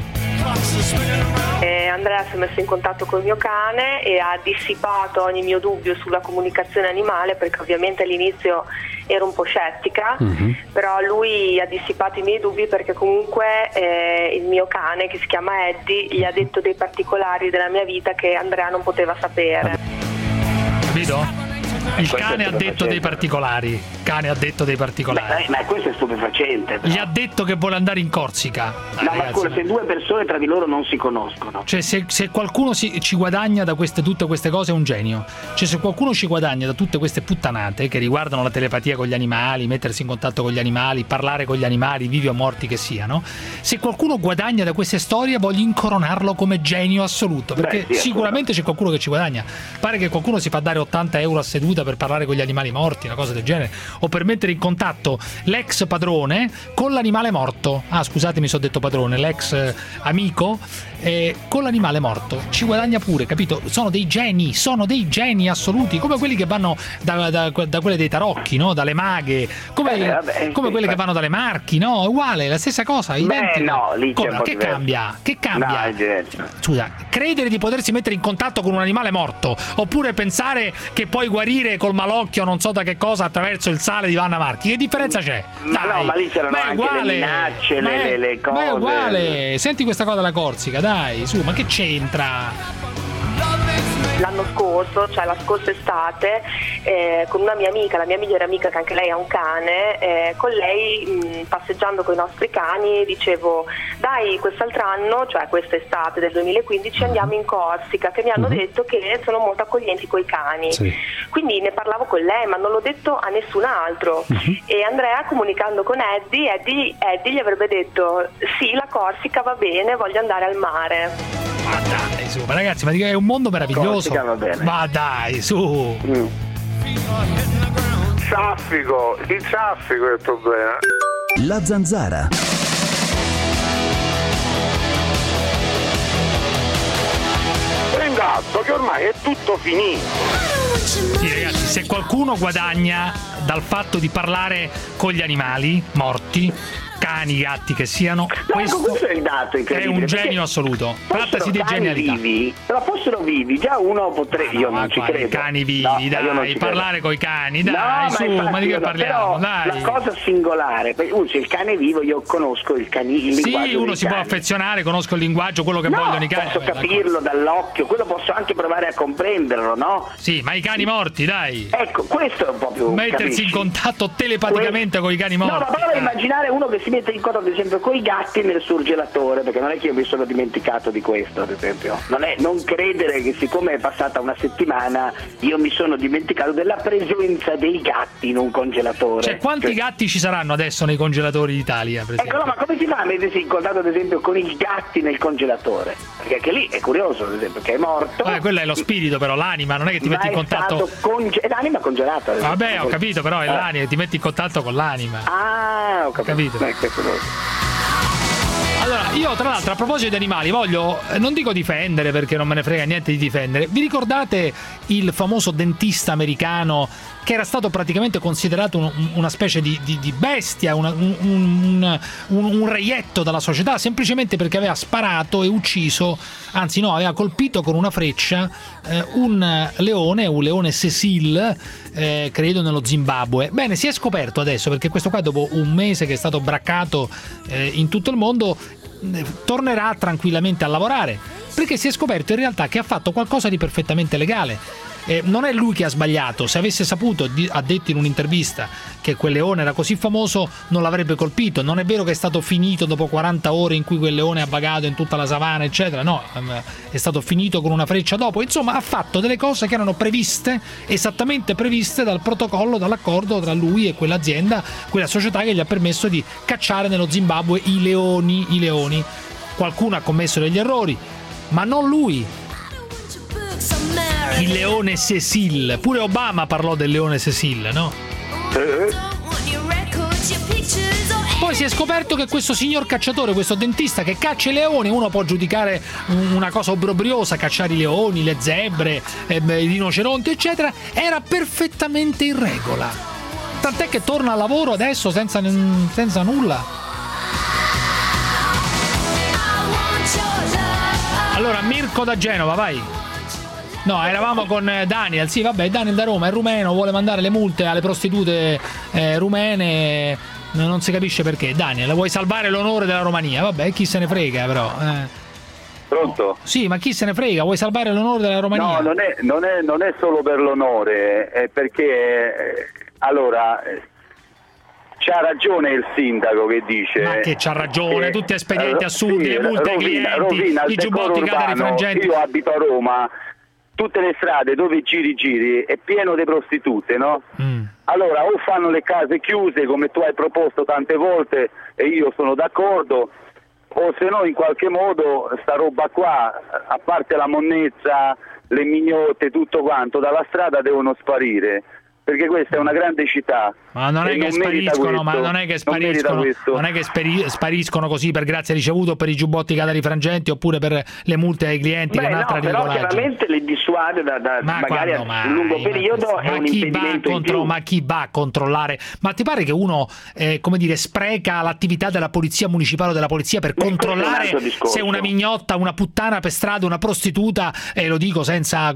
Andrea si è messo in contatto col mio cane e ha dissipato ogni mio dubbio sulla comunicazione animale, perché ovviamente all'inizio ero un po' scettica, però lui ha dissipato i miei dubbi, perché comunque il mio cane, che si chiama Eddie, gli ha detto dei particolari della mia vita che Andrea non poteva sapere. Capito? Il cane ha detto dei particolari. Ma questo è stupefacente. Gli ha detto che vuole andare in Corsica. No, ma scusa, se due persone tra di loro non si conoscono. Cioè, se qualcuno ci guadagna da tutte queste cose è un genio. Cioè, se qualcuno ci guadagna da tutte queste puttanate che riguardano la telepatia con gli animali, mettersi in contatto con gli animali, parlare con gli animali, vivi o morti che siano, se qualcuno guadagna da queste storie, voglio incoronarlo come genio assoluto. Perché sicuramente c'è qualcuno che ci guadagna. Pare che qualcuno si fa dare 80 euro a seduta per parlare con gli animali morti, una cosa del genere, o per mettere in contatto l'ex padrone con l'animale morto. Ah, scusatemi se ho detto padrone, l'ex amico con l'animale morto. Ci guadagna pure, capito? Sono dei geni assoluti, come quelli che vanno da quelle dei tarocchi, no? Dalle maghe, come quelle che vanno dalle Marchi, no? È uguale, la stessa cosa, identica. No, lì c'è un po' che cambia? No, scusa, credere di potersi mettere in contatto con un animale morto, oppure pensare che puoi guarire col malocchio non so da che cosa attraverso il sale di Vanna Marchi, che differenza c'è? Dai, ma lì c'erano anche le minacce, le cose. Ma è uguale, senti questa cosa della Corsica, dai, su, ma che c'entra? L'anno scorso, cioè la scorsa estate, con una mia amica, la mia migliore amica, che anche lei ha un cane, con lei passeggiando con i nostri cani dicevo: dai, quest'altro anno, cioè quest'estate del 2015, andiamo in Corsica, che mi hanno detto che sono molto accoglienti coi cani. Sì. Quindi ne parlavo con lei, ma non l'ho detto a nessun altro. E Andrea, comunicando con Eddie gli avrebbe detto: sì, la Corsica va bene, voglio andare al mare. Ma dai, su, ma ragazzi, ma è un mondo meraviglioso. Va bene. Ma dai, su. Il traffico è il problema. La Zanzara. Prenda atto che ormai è tutto finito. Sì, ragazzi, se qualcuno guadagna dal fatto di parlare con gli animali morti, cani, gatti che siano, questo è il dato è un genio assoluto. Trattasi di genialità. Vivi, però fossero vivi, già uno potrebbe. Io non ci credo. Cani vivi, dai, parlare coi cani, dai, su, ma di che parliamo? Dai. La cosa singolare, se il cane vivo, io conosco il linguaggio. Sì, uno si può affezionare, conosco il linguaggio, quello che vogliono i cani. Posso capirlo dall'occhio, quello posso anche provare a comprenderlo, no? Sì, ma i cani morti, dai. Ecco, questo è un po' più. Mettersi in contatto telepaticamente con i cani morti. No, ma prova a immaginare uno che si mette in contatto, ad esempio, con i gatti nel surgelatore, perché non è che io mi sono dimenticato di questo, ad esempio. Non credere che siccome è passata una settimana io mi sono dimenticato della presenza dei gatti in un congelatore. Cioè, quanti gatti ci saranno adesso nei congelatori d'Italia, per esempio? Ecco, no, ma come si fa a mettersi in contatto, ad esempio, con i gatti nel congelatore? Perché anche lì è curioso, ad esempio, che è morto. Quello è lo spirito, però l'anima, non è che ti metti in contatto. È l'anima congelata. Vabbè, ho capito, però è l'anima, ti metti in contatto con l'anima. Ah, ho capito. Allora, io tra l'altro, a proposito di animali, voglio, non dico difendere perché non me ne frega niente di difendere. Vi ricordate il famoso dentista americano che era stato praticamente considerato una specie di bestia, un reietto dalla società, semplicemente perché aveva sparato e ucciso, anzi no, aveva colpito con una freccia un leone Cecil, credo nello Zimbabwe. Bene, si è scoperto adesso, perché questo qua dopo un mese che è stato braccato in tutto il mondo tornerà tranquillamente a lavorare, perché si è scoperto in realtà che ha fatto qualcosa di perfettamente legale. Non è lui che ha sbagliato. Se avesse saputo, ha detto in un'intervista, che quel leone era così famoso, non l'avrebbe colpito. Non è vero che è stato finito dopo 40 ore in cui quel leone ha vagato in tutta la savana, eccetera. No, è stato finito con una freccia dopo. Insomma, ha fatto delle cose che erano previste, esattamente previste dal protocollo, dall'accordo tra lui e quell'azienda, quella società che gli ha permesso di cacciare nello Zimbabwe i leoni. Qualcuno ha commesso degli errori, ma non lui. Il leone Cecil, pure Obama parlò del leone Cecil, no? Poi si è scoperto che questo signor cacciatore, questo dentista che caccia i leoni, uno può giudicare una cosa obbrobriosa, cacciare i leoni, le zebre, i rinoceronti, eccetera, era perfettamente in regola. Tant'è che torna al lavoro adesso senza nulla. Allora, Mirko da Genova, vai. No, eravamo con Daniel. Sì, vabbè, Daniel da Roma, è rumeno, vuole mandare le multe alle prostitute rumene. Non si capisce perché. Daniel, vuoi salvare l'onore della Romania? Vabbè, chi se ne frega, però. Pronto? Sì, ma chi se ne frega? Vuoi salvare l'onore della Romania? No, non è solo per l'onore, è perché allora c'ha ragione il sindaco che dice. Ma che c'ha ragione? Tutti espedienti assurdi, le multe ai clienti, i giubbotti catari frangenti. Io abito a Roma. Tutte le strade dove giri è pieno di prostitute, no? Allora o fanno le case chiuse come tu hai proposto tante volte e io sono d'accordo, o se no in qualche modo sta roba qua, a parte la monnezza le mignotte, tutto quanto, dalla strada devono sparire. Perché questa è una grande città. Ma non è che spariscono, spariscono così per grazia ricevuto, per i giubbotti catari frangenti, oppure per le multe ai clienti. Beh, che però chiaramente le dissuade da magari a lungo periodo. È un impedimento in più. Ma chi va a controllare? Ma ti pare che uno spreca l'attività della polizia municipale o della polizia per controllare se una mignotta, una puttana per strada, una prostituta, e lo dico senza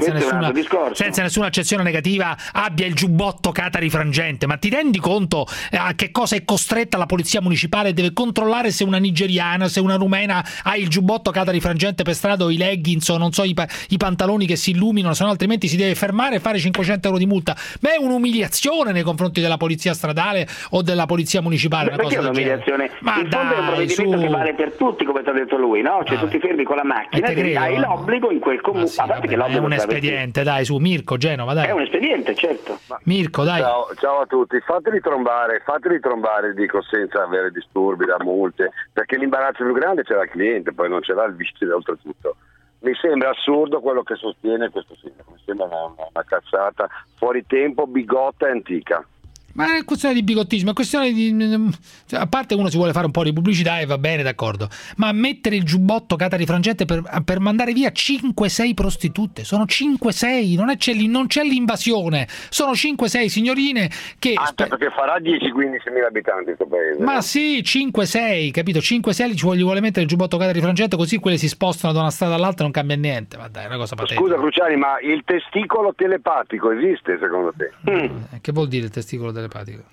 nessuna accezione negativa, abbia il giubbotto catari frangente? Ma ti rendi conto a che cosa è costretta la polizia municipale? Deve controllare se una nigeriana, se una rumena ha il giubbotto catari frangente per strada, o i leggings, o non so, i pantaloni che si illuminano, se no altrimenti si deve fermare e fare 500 euro di multa. Beh, è un'umiliazione nei confronti della polizia stradale o della polizia municipale. Perché è un'umiliazione? Ma in fondo è un provvedimento che vale per tutti, come ti ha detto lui, no? Cioè tu ti fermi con la macchina e hai l'obbligo in quel comune. È un espediente, dai, su Mirko, Genova, dai. È un espediente, certo. Mirko, dai. Ciao a tutti, fateli trombare, dico, senza avere disturbi da multe, perché l'imbarazzo più grande c'era il cliente, poi non c'era il vice oltretutto. Mi sembra assurdo quello che sostiene questo sindaco, mi sembra una cazzata, fuori tempo, bigotta e antica. Ma è questione di bigottismo, è questione di... A parte uno si vuole fare un po' di pubblicità e va bene, d'accordo, ma mettere il giubbotto catari frangente per mandare via 5-6 prostitute, sono 5-6, non c'è l'invasione, sono 5-6 signorine che... perché farà 10-15 mila abitanti questo paese. Ma no? Sì, 5-6, capito? 5-6 gli vuole mettere il giubbotto catari frangente, così quelle si spostano da una strada all'altra, non cambia niente, ma dai, è una cosa patetica. Scusa Cruciani, ma il testicolo telepatico esiste secondo te? Che vuol dire il testicolo telepatico?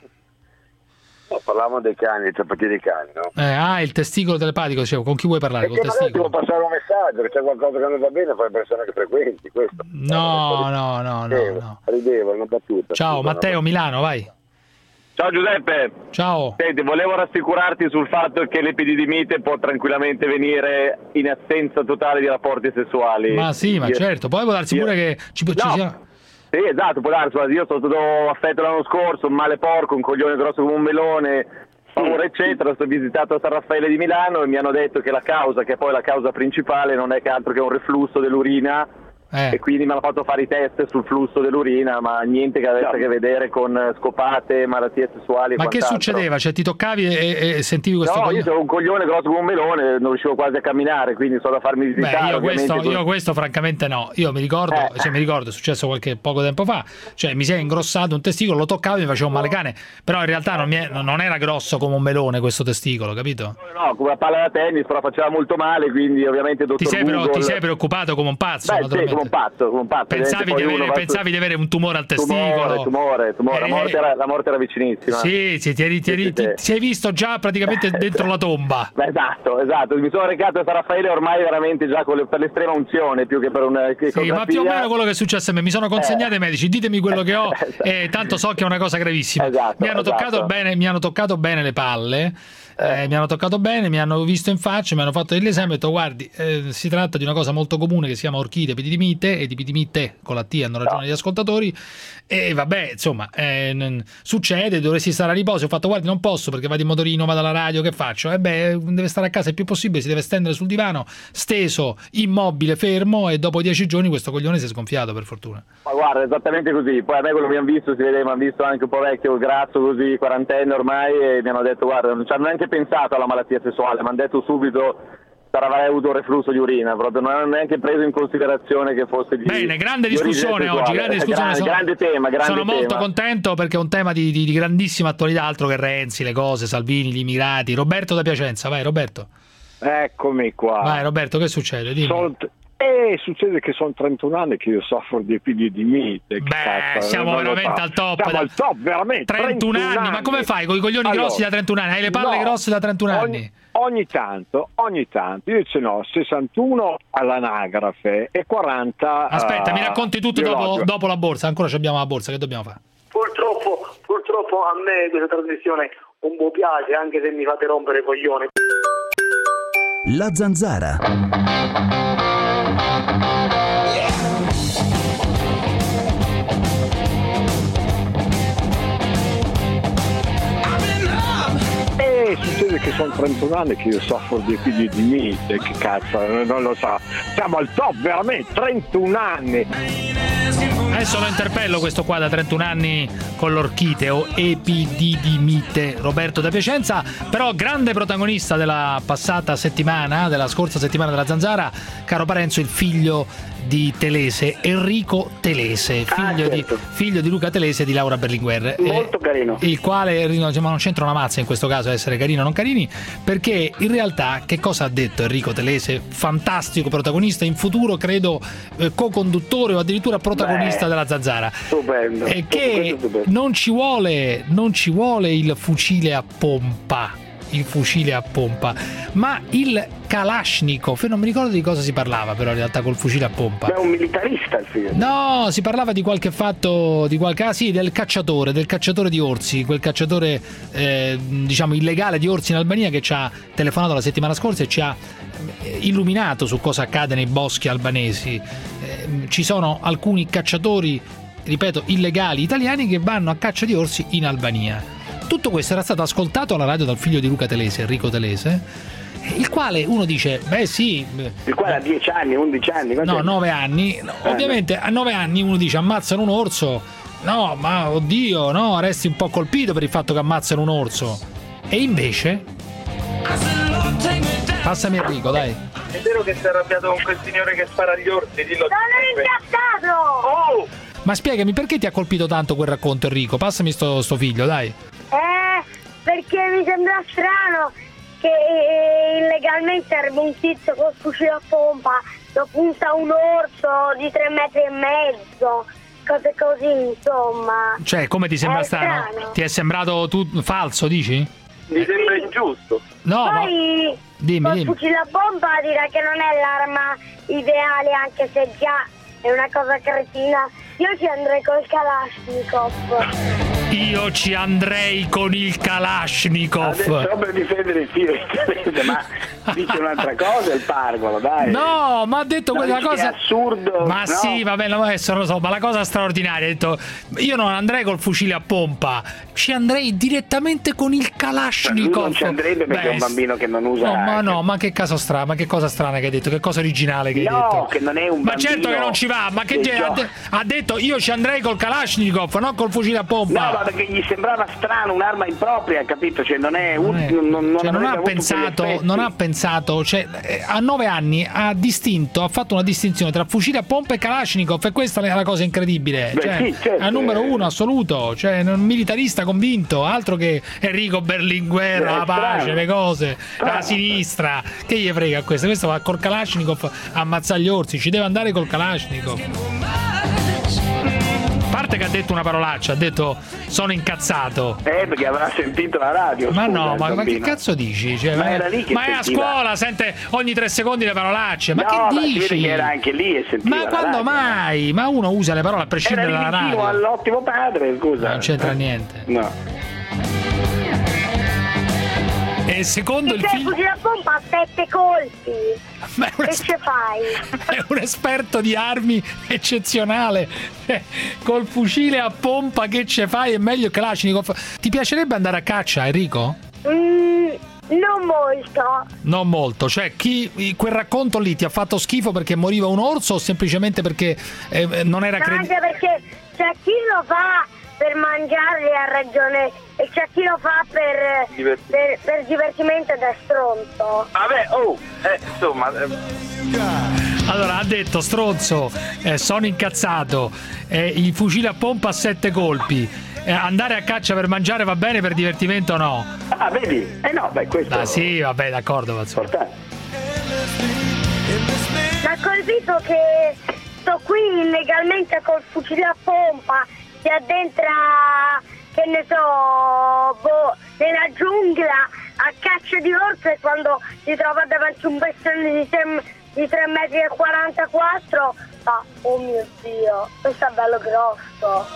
No, parlavamo dei cani, dei zappati dei cani, no? Il testicolo telepatico, dicevo, con chi vuoi parlare? Perché magari devo passare un messaggio, che c'è qualcosa che non va bene, fai persone che frequenti, questo. No. Ridevo, una battuta. Ciao, Matteo, Milano, vai. Ciao Giuseppe. Ciao. Senti, volevo rassicurarti sul fatto che l'epididimite può tranquillamente venire in assenza totale di rapporti sessuali. Ma sì, ma certo, poi può darsi pure che ci sia... Sì, esatto, può darsi, io sono stato affetto l'anno scorso, un male porco, un coglione grosso come un melone, paura eccetera, sono visitato a San Raffaele di Milano e mi hanno detto che la causa, che è poi la causa principale, non è che altro che un reflusso dell'urina. E quindi mi hanno fatto fare i test sul flusso dell'urina, ma niente che avesse a che vedere con scopate, malattie sessuali. Ma che succedeva? Cioè ti toccavi e sentivi questo? No, io sono un coglione grosso come un melone, non riuscivo quasi a camminare, quindi sono da farmi visitare. Io questo francamente no. Io mi ricordo, è successo poco tempo fa, cioè mi si è ingrossato un testicolo, lo toccavo e mi faceva un male cane, però in realtà non era grosso come un melone questo testicolo, capito? No, come una palla da tennis, però faceva molto male, quindi ovviamente dottor Google... Ti sei preoccupato come un pazzo, naturalmente. Come un pazzo. Pensavi di avere un tumore al testicolo. Tumore. La morte era vicinissima. Sì, ti sei visto già praticamente dentro la tomba. Esatto. Mi sono recato a San Raffaele ormai veramente già per l'estrema unzione, più che per una ecografia. Ma più o meno quello che è successo a me. Mi sono consegnato ai medici, ditemi quello che ho e tanto so che è una cosa gravissima. Mi hanno toccato bene le palle. Mi hanno toccato bene, mi hanno visto in faccia, mi hanno fatto degli esami e ho detto guardi, si tratta di una cosa molto comune che si chiama orchide epididimite, ed epididimite con la T, hanno ragione gli ascoltatori, e vabbè, insomma, succede, dovresti stare a riposo. Ho fatto guardi, non posso perché vado in motorino, vado alla radio, che faccio? Deve stare a casa il più possibile, si deve stendere sul divano, steso, immobile, fermo, e dopo 10 giorni questo coglione si è sgonfiato, per fortuna. Ma guarda, esattamente così. Poi a me quello che mi hanno visto, si vede, mi hanno visto anche un po' vecchio, grasso così, quarantenne ormai, e mi hanno detto guarda, non ci hanno neanche pensato alla malattia sessuale, mi hanno detto subito avrei avuto un reflusso di urina, proprio non hanno neanche preso in considerazione che fosse di... Bene, grande discussione oggi, grande tema. Sono molto contento perché è un tema di grandissima attualità, altro che Renzi, le cose, Salvini, gli immigrati. Roberto da Piacenza, vai Roberto. Eccomi qua. Vai Roberto, che succede? Dimmi. Succede che sono 31 anni che io soffro di epididimite. Siamo veramente al top. Siamo al top, veramente. 31 anni, ma come fai con i coglioni grossi da 31 anni? Hai le palle grosse da 31 anni? Ogni tanto, io ce n'ho 61 all'anagrafe e 40. Aspetta, mi racconti tutto dopo la borsa. Ancora abbiamo la borsa, che dobbiamo fare? Purtroppo a me questa trasmissione un po' piace, anche se mi fate rompere i coglioni. La Zanzara. succede che sono 31 anni che io soffro di epididimite, che cazzo, non lo so. Siamo al top, veramente, 31 anni. Adesso lo interpello questo qua da 31 anni con l'orchite o epididimite, Roberto da Piacenza, però grande protagonista della passata settimana, della scorsa settimana della Zanzara, caro Parenzo, il figlio di Telese, Enrico Telese, figlio di Luca Telese e di Laura Berlinguer. Molto carino. Il quale, ma non c'entra una mazza in questo caso essere carino o non carini, perché in realtà che cosa ha detto Enrico Telese? Fantastico protagonista, in futuro credo co-conduttore o addirittura protagonista della Zanzara. Stupendo. E che non ci vuole il fucile a pompa. Ma il Kalashnikov, non mi ricordo di cosa si parlava però in realtà col fucile a pompa. È un militarista il figlio. No, si parlava di qualche fatto, del cacciatore di orsi, quel cacciatore diciamo illegale di orsi in Albania che ci ha telefonato la settimana scorsa e ci ha illuminato su cosa accade nei boschi albanesi. Ci sono alcuni cacciatori, ripeto, illegali italiani che vanno a caccia di orsi in Albania. Tutto questo era stato ascoltato alla radio dal figlio di Luca Telese, Enrico Telese, il quale uno dice, beh sì... Il quale ha 10 anni, 11 anni? No, 9 anni. Ovviamente a 9 anni uno dice ammazzano un orso, no, ma oddio, no, resti un po' colpito per il fatto che ammazzano un orso. E invece... Passami Enrico, dai. È vero che si è arrabbiato con quel signore che spara agli orsi, dillo. Sono incazzato! Oh! Ma spiegami, perché ti ha colpito tanto quel racconto, Enrico? Passami sto figlio, dai. Perché mi sembra strano che illegalmente arriva un tizio con fucile a pompa, lo punta un orso di 3,5 metri, cose così, insomma. Cioè, come ti sembra strano? Ti è sembrato falso, dici? Mi sembra ingiusto. No, poi dimmi. Fucile a pompa direi che non è l'arma ideale, anche se già è una cosa cretina. Io ci andrei col Kalashnikov. Io ci andrei con il Kalashnikov. Adesso per difendere il figlio ma dice un'altra cosa il pargolo, dai. No, ma ha detto quella cosa. È assurdo. Ma no? Sì, va bene, adesso lo so, ma la cosa straordinaria, ha detto io non andrei col fucile a pompa, ci andrei direttamente con il Kalashnikov. Non ci andrebbe perché è un bambino che non usa. Ma che caso strano, ma che cosa strana che hai detto, che cosa originale che hai detto. No, che non è un bambino. Ma certo che non ci va, ma che ha detto io ci andrei col Kalashnikov, non col fucile a pompa. No, ma perché gli sembrava strano, un'arma impropria, capito? Cioè non ha pensato, cioè a 9 anni ha fatto una distinzione tra fucile a pompa e Kalashnikov, e questa è la cosa incredibile. Beh, cioè, sì, certo, è numero uno assoluto, cioè un militarista convinto, altro che Enrico Berlinguer, la pace, le cose, la sinistra, che gli frega a questo va col Kalashnikov a ammazzare gli orsi, ci deve andare col Kalashnikov. A parte che ha detto una parolaccia, ha detto sono incazzato. Perché avrà sentito la radio. Ma no, ma che cazzo dici? Cioè, ma era lì che è a scuola, sente ogni 3 secondi le parolacce. Ma no, che dici? Che era anche lì e sentiva. Ma quando mai? Ma uno usa le parole a prescindere dalla radio. Era all'ottimo padre, scusa. Non c'entra niente. No. E secondo il figlio... fucile a pompa a 7 colpi. Che ci fai? È un esperto di armi eccezionale. Col fucile a pompa che ci fai è meglio che Kalashnikov. Ti piacerebbe andare a caccia, Enrico? Non molto. Non molto, cioè quel racconto lì ti ha fatto schifo perché moriva un orso o semplicemente perché non era credibile? Anche perché c'è chi lo fa per mangiare, ha ragione, e c'è chi lo fa per divertimento ed è stronzo. Vabbè, insomma. Allora ha detto stronzo, sono incazzato, il fucile a pompa a 7 colpi, andare a caccia per mangiare va bene, per divertimento no. Ah, vedi? No, beh, questo. Ah sì, vabbè, d'accordo, importante. Mi ha colpito che sto qui illegalmente col fucile a pompa, si addentra, che ne so, nella giungla a caccia di orso, e quando si trova davanti un bestione di 3,44 metri fa, oh mio Dio, questo è bello grosso.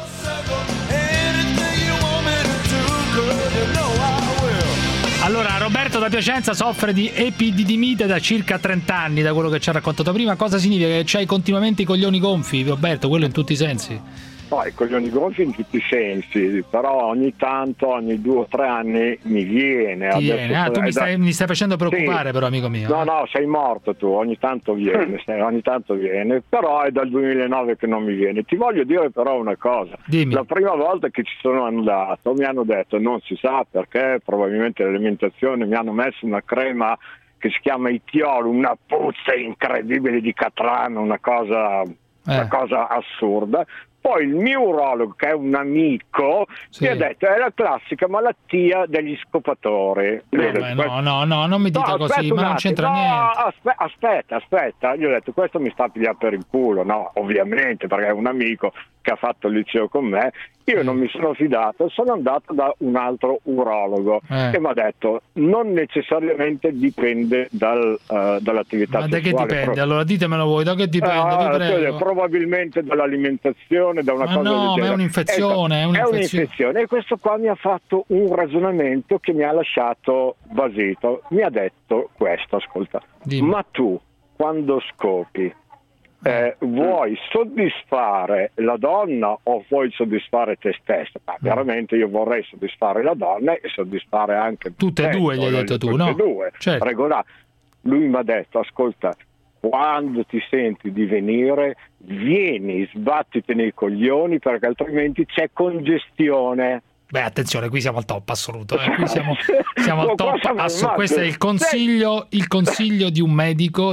Allora, Roberto da Piacenza soffre di epididimite da circa 30 anni, da quello che ci ha raccontato prima. Cosa significa? Che c'hai continuamente i coglioni gonfi, Roberto? Quello in tutti i sensi? i coglioni gonfi in tutti i sensi, però ogni tanto, ogni 2 o 3 anni mi viene. Tu mi stai facendo preoccupare, però, amico mio. No, sei morto tu, ogni tanto viene, però è dal 2009 che non mi viene. Ti voglio dire però una cosa. Dimmi. La prima volta che ci sono andato mi hanno detto, non si sa perché, probabilmente l'alimentazione, mi hanno messo una crema che si chiama Itiolo, una puzza incredibile di catrame, una cosa assurda. Poi il mio urologo, che è un amico, mi ha detto è la classica malattia degli scopatori. No, non mi dite così, ma non c'entra niente. Aspetta, gli ho detto questo mi sta a pigliare per il culo, no, ovviamente, perché è un amico che ha fatto il liceo con me. Io non mi sono fidato, sono andato da un altro urologo che mi ha detto non necessariamente dipende dall'attività sessuale. Ma da che dipende? Allora ditemelo voi, da che dipende? Vi prego. Probabilmente dall'alimentazione, da una cosa del genere. Ma è un'infezione, è un'infezione. E questo qua mi ha fatto un ragionamento che mi ha lasciato basito. Mi ha detto questo, ascolta, ma tu quando scopi vuoi soddisfare la donna o vuoi soddisfare te stessa? Ma chiaramente io vorrei soddisfare la donna e soddisfare anche tutte e due, gli hai detto tu, no? Certo. Regolare. Lui mi ha detto, ascolta, quando ti senti di venire, vieni, sbattiti nei coglioni, perché altrimenti c'è congestione. Beh, attenzione, qui siamo al top assoluto. Qui siamo al top. Questo è il consiglio di un medico,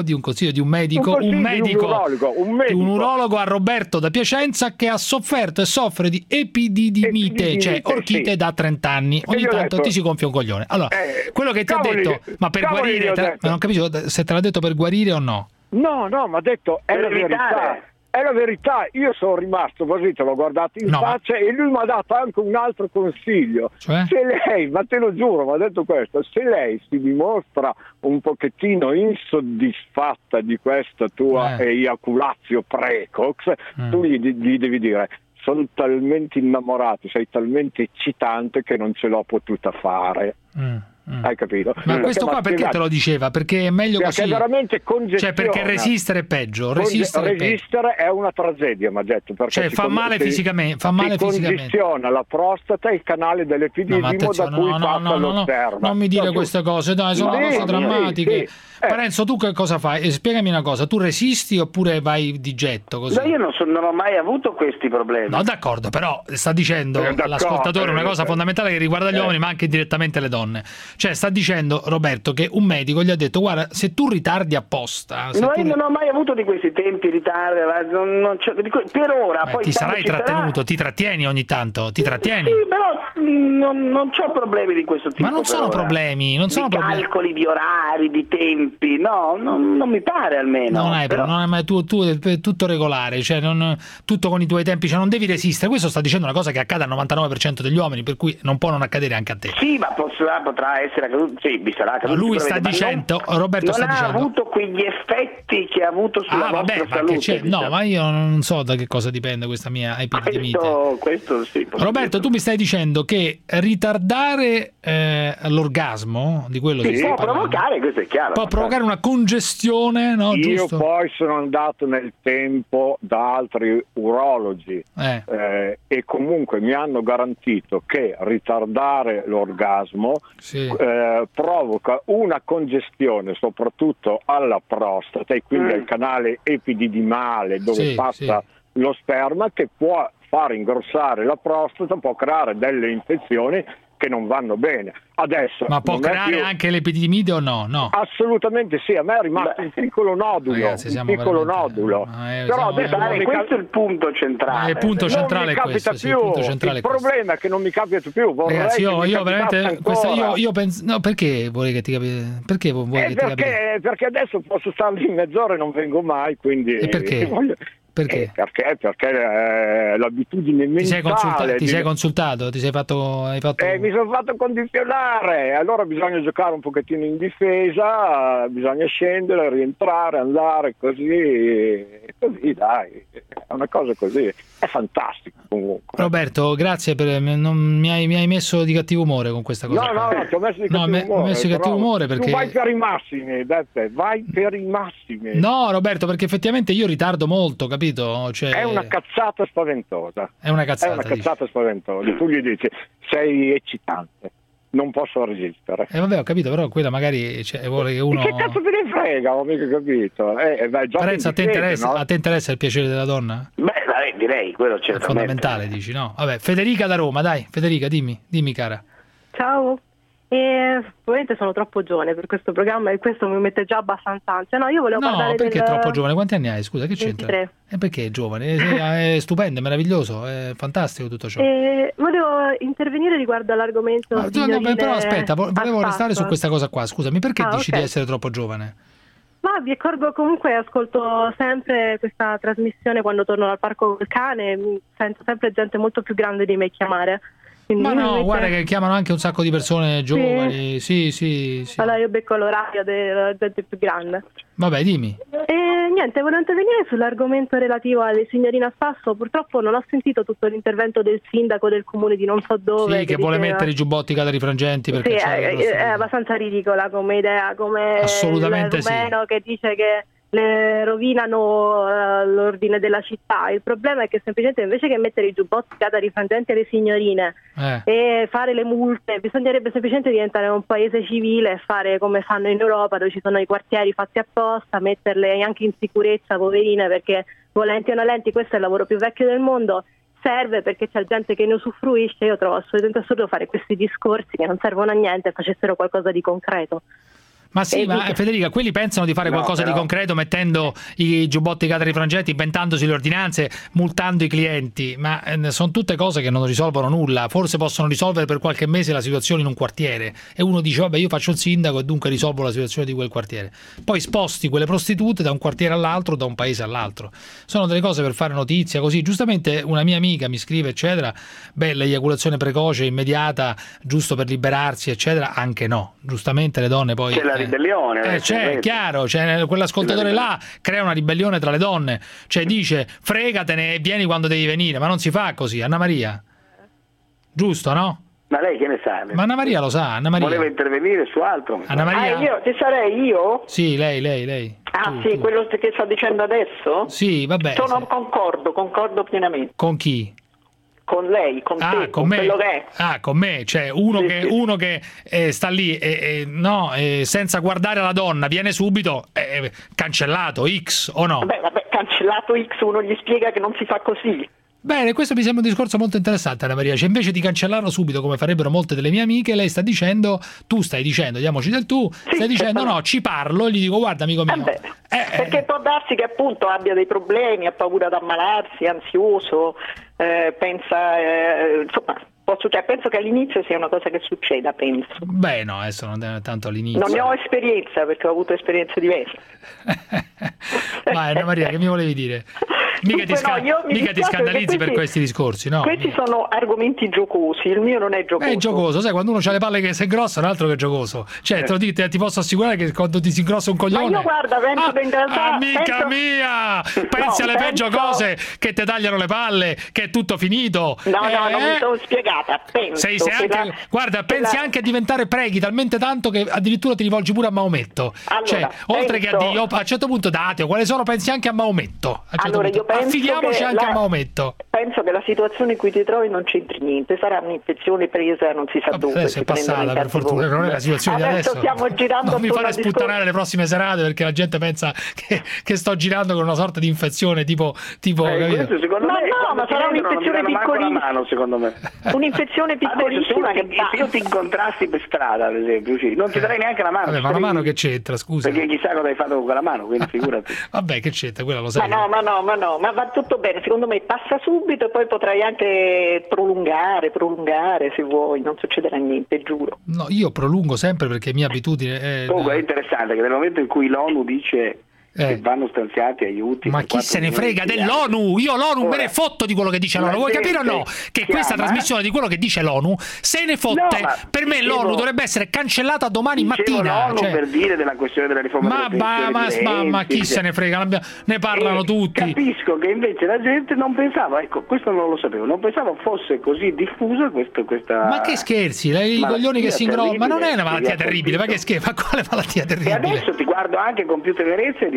un urologo a Roberto da Piacenza, che ha sofferto e soffre di epididimite, cioè orchite da 30 anni. Ogni tanto ti si gonfia un coglione. Allora, quello che ti ha detto, ma per guarire, non capisco se te l'ha detto per guarire o no. No, mi ha detto è la verità. È la verità, io sono rimasto così, te l'ho guardato in faccia e lui mi ha dato anche un altro consiglio. Cioè? Se lei, ma te lo giuro, mi ha detto questo, se lei si dimostra un pochettino insoddisfatta di questa tua eiaculatio precox, tu gli devi dire: sono talmente innamorato, sei talmente eccitante che non ce l'ho potuta fare. Hai capito? Ma questo qua perché te lo diceva? Perché è meglio così. Perché veramente congestiona. Cioè, perché resistere è peggio. Resistere è una tragedia, mi ha detto. Cioè, fa male fisicamente. Condiziona la prostata e il canale dell'epididimo da cui passa lo sperma. Non mi dire queste cose, dai, sono cose drammatiche. Parenzo, tu che cosa fai? Spiegami una cosa, tu resisti oppure vai di getto così? No, io non ho mai avuto questi problemi. No, d'accordo, però sta dicendo l'ascoltatore una cosa fondamentale che riguarda gli uomini, ma anche direttamente le donne. Cioè, sta dicendo Roberto che un medico gli ha detto: guarda, se tu ritardi apposta. Io non ho mai avuto di questi tempi ritardi, per ora. Poi ti sarai trattenuto, ti trattieni ogni tanto, ti trattieni. Sì, però non c'ho problemi di questo tipo. Ma non sono problemi, non sono problemi. Calcoli di orari, di tempi, no, non mi pare almeno. Non è mai tu è tutto regolare, cioè tutto con i tuoi tempi, cioè non devi resistere. Questo sta dicendo una cosa che accade al 99% degli uomini, per cui non può non accadere anche a te. Sì, ma potrà essere accaduto, sì, vi sarà accaduto. Lui sta dicendo, Roberto sta dicendo, non ha avuto quegli effetti che ha avuto sulla vostra salute. No, ma io non so da che cosa dipende questa mia epidemite. Questo sì. Roberto, tu mi stai dicendo che ritardare l'orgasmo, di quello che può provocare, questo è chiaro. Può provocare una congestione, no? Io giusto? Poi sono andato nel tempo da altri urologi e comunque mi hanno garantito che ritardare l'orgasmo provoca una congestione soprattutto alla prostata e quindi al canale epididimale dove passa lo sperma, che può far ingrossare la prostata, può creare delle infezioni che non vanno bene. Adesso, ma può creare anche l'epididimite o no? No. Assolutamente sì, a me è rimasto un piccolo nodulo. Ragazzi, Però adesso questo è il punto centrale. Il punto centrale è questo. Il problema è che non mi capita più. Ragazzi, io veramente io penso, no, perché vuoi che ti capita? Perché vuoi che ti capita? Perché adesso posso stare lì mezz'ora e non vengo mai, quindi e perché? Perché? Perché l'abitudine mentale. Ti sei consultato? Ti sei fatto? Mi sono fatto condizionare. Allora bisogna giocare un pochettino in difesa, bisogna scendere, rientrare, andare così dai. È una cosa così. È fantastico comunque. Roberto, grazie non mi hai messo di cattivo umore con questa cosa. No, ti ho messo di cattivo umore. Ho messo di cattivo umore perché tu vai per i massimi, vai per i massimi. No, Roberto, perché effettivamente io ritardo molto, capito? capito? Cioè... È una cazzata spaventosa. È una cazzata spaventosa. Tu gli dici sei eccitante, non posso resistere. Vabbè, ho capito, però quella magari vuole che uno... Che cazzo te ne frega, ho mica capito. Parenzo, a te interessa il piacere della donna? Beh, direi, quello certamente. È fondamentale, dici, no? Vabbè, Federica da Roma, dai, Federica, dimmi cara. Ciao. Probabilmente sono troppo giovane per questo programma e questo mi mette già abbastanza ansia. No, io volevo parlare perché è troppo giovane? Quanti anni hai? Scusa, che 23. C'entra? Perché è giovane? È stupendo, è meraviglioso, è fantastico tutto ciò. Volevo intervenire riguardo all'argomento. Però aspetta, volevo restare su questa cosa qua. Scusami, perché dici di essere troppo giovane? Ma vi accorgo, comunque ascolto sempre questa trasmissione quando torno dal parco col cane, mi sento sempre gente molto più grande di me chiamare. Ma no, guarda che chiamano anche un sacco di persone giovani. Sì. Allora io becco l'orario della gente più grande. Vabbè, dimmi. Niente, volevo intervenire sull'argomento relativo alle signorine a spasso. Purtroppo non ho sentito tutto l'intervento del sindaco del comune di non so dove. Che vuole mettere i giubbotti catarifrangenti perché è abbastanza ridicola come idea, come assolutamente il rumeno che dice che le rovinano l'ordine della città. Il problema è che semplicemente invece che mettere i giubbotti catarifrangenti alle signorine e fare le multe, bisognerebbe semplicemente diventare un paese civile e fare come fanno in Europa, dove ci sono i quartieri fatti apposta, metterle anche in sicurezza, poverine, perché volenti o nolenti questo è il lavoro più vecchio del mondo, serve perché c'è gente che ne usufruisce. Io trovo assolutamente assurdo fare questi discorsi che non servono a niente e facessero qualcosa di concreto. Ma sì, ma Federica, quelli pensano di fare qualcosa di concreto mettendo i giubbotti catarifrangenti, inventandosi le ordinanze, multando i clienti, ma sono tutte cose che non risolvono nulla. Forse possono risolvere per qualche mese la situazione in un quartiere e uno dice vabbè, io faccio il sindaco e dunque risolvo la situazione di quel quartiere. Poi sposti quelle prostitute da un quartiere all'altro, da un paese all'altro. Sono delle cose per fare notizia così. Giustamente una mia amica mi scrive eccetera, l'eiaculazione precoce immediata giusto per liberarsi eccetera, anche no. Giustamente le donne poi... ribellione. C'è, chiaro, quell'ascoltatore là crea una ribellione tra le donne, dice fregatene e vieni quando devi venire, ma non si fa così, Anna Maria. Giusto, no? Ma lei che ne sa? Ma Anna Maria lo sa, Anna Maria. Voleva intervenire su altro. Anna Maria? Io, ci sarei io? Sì, lei. Tu. Quello che sto dicendo adesso? Sì, vabbè. Concordo pienamente. Con chi? Con lei, con te, con me. Quello che è. Con me, uno che sta lì senza guardare la donna, viene subito cancellato X o no? Vabbè, cancellato X, uno gli spiega che non si fa così. Bene, questo mi sembra un discorso molto interessante, Anna Maria. Invece di cancellarlo subito come farebbero molte delle mie amiche, lei tu stai dicendo, diamoci del tu, stai dicendo no, ci parlo e gli dico guarda amico mio. Perché può darsi che appunto abbia dei problemi, ha paura di ammalarsi, è ansioso, pensa, penso che all'inizio sia una cosa che succeda, penso. Beh no, adesso non è tanto all'inizio. Non ne ho esperienza perché ho avuto esperienze diverse. Vai Anna Maria, che mi volevi dire? Mica ti scandalizzi per questi discorsi, no? Questi sono argomenti giocosi, il mio non è giocoso. È giocoso, sai, quando uno ha le palle che si ingrossa, un altro che è giocoso. Ti posso assicurare che quando ti si ingrossa un coglione... Ma io guarda, penso che in realtà... Amica mia! Pensi alle peggio cose, che ti tagliano le palle, che è tutto finito. No, non mi sono spiegata. Pensi anche a diventare preghi talmente tanto che addirittura ti rivolgi pure a Maometto. Allora, oltre che a Dio, a un certo punto da ateo, quale sono pensi anche a Maometto. Affidiamoci anche a Maometto. Penso che la situazione in cui ti trovi non c'entri niente, sarà un'infezione presa non si sa dove. Adesso è passata per fortuna, non è la situazione di adesso. Stiamo girando, non mi fate sputtanare le prossime serate perché la gente pensa che sto girando con una sorta di infezione tipo ma sarà un'infezione piccolissima, secondo me. Un'infezione piccolissima che se io ti incontrassi per strada, ad esempio, non ti darei neanche la mano. Vabbè, ma la mano che c'entra, scusa? Perché chissà cosa hai fatto con quella mano, quindi figurati. Vabbè, che c'entra, quella lo sai. Ma no, ma va tutto bene, secondo me passa subito e poi potrai anche prolungare se vuoi, non succederà niente, giuro. No, io prolungo sempre perché mia abitudine è... Comunque è interessante che nel momento in cui l'ONU dice che vanno stanziati aiuti, ma chi se ne frega dell'ONU? Io l'ONU me ne fotto di quello che dice l'ONU. Vuoi capire o no? Che questa trasmissione di quello che dice l'ONU se ne fotte. Per me l'ONU dovrebbe essere cancellata domani mattina. L'ONU per dire della questione della riforma ma chi se ne frega? Ne parlano tutti. Capisco che invece la gente non pensava, questo non lo sapevo, non pensavo fosse così diffuso questa. Ma che scherzi? I coglioni che si ingrollano, ma non è una malattia terribile, ma che scherzo? Ma quale malattia terribile? E adesso ti guardo anche con più tenerezza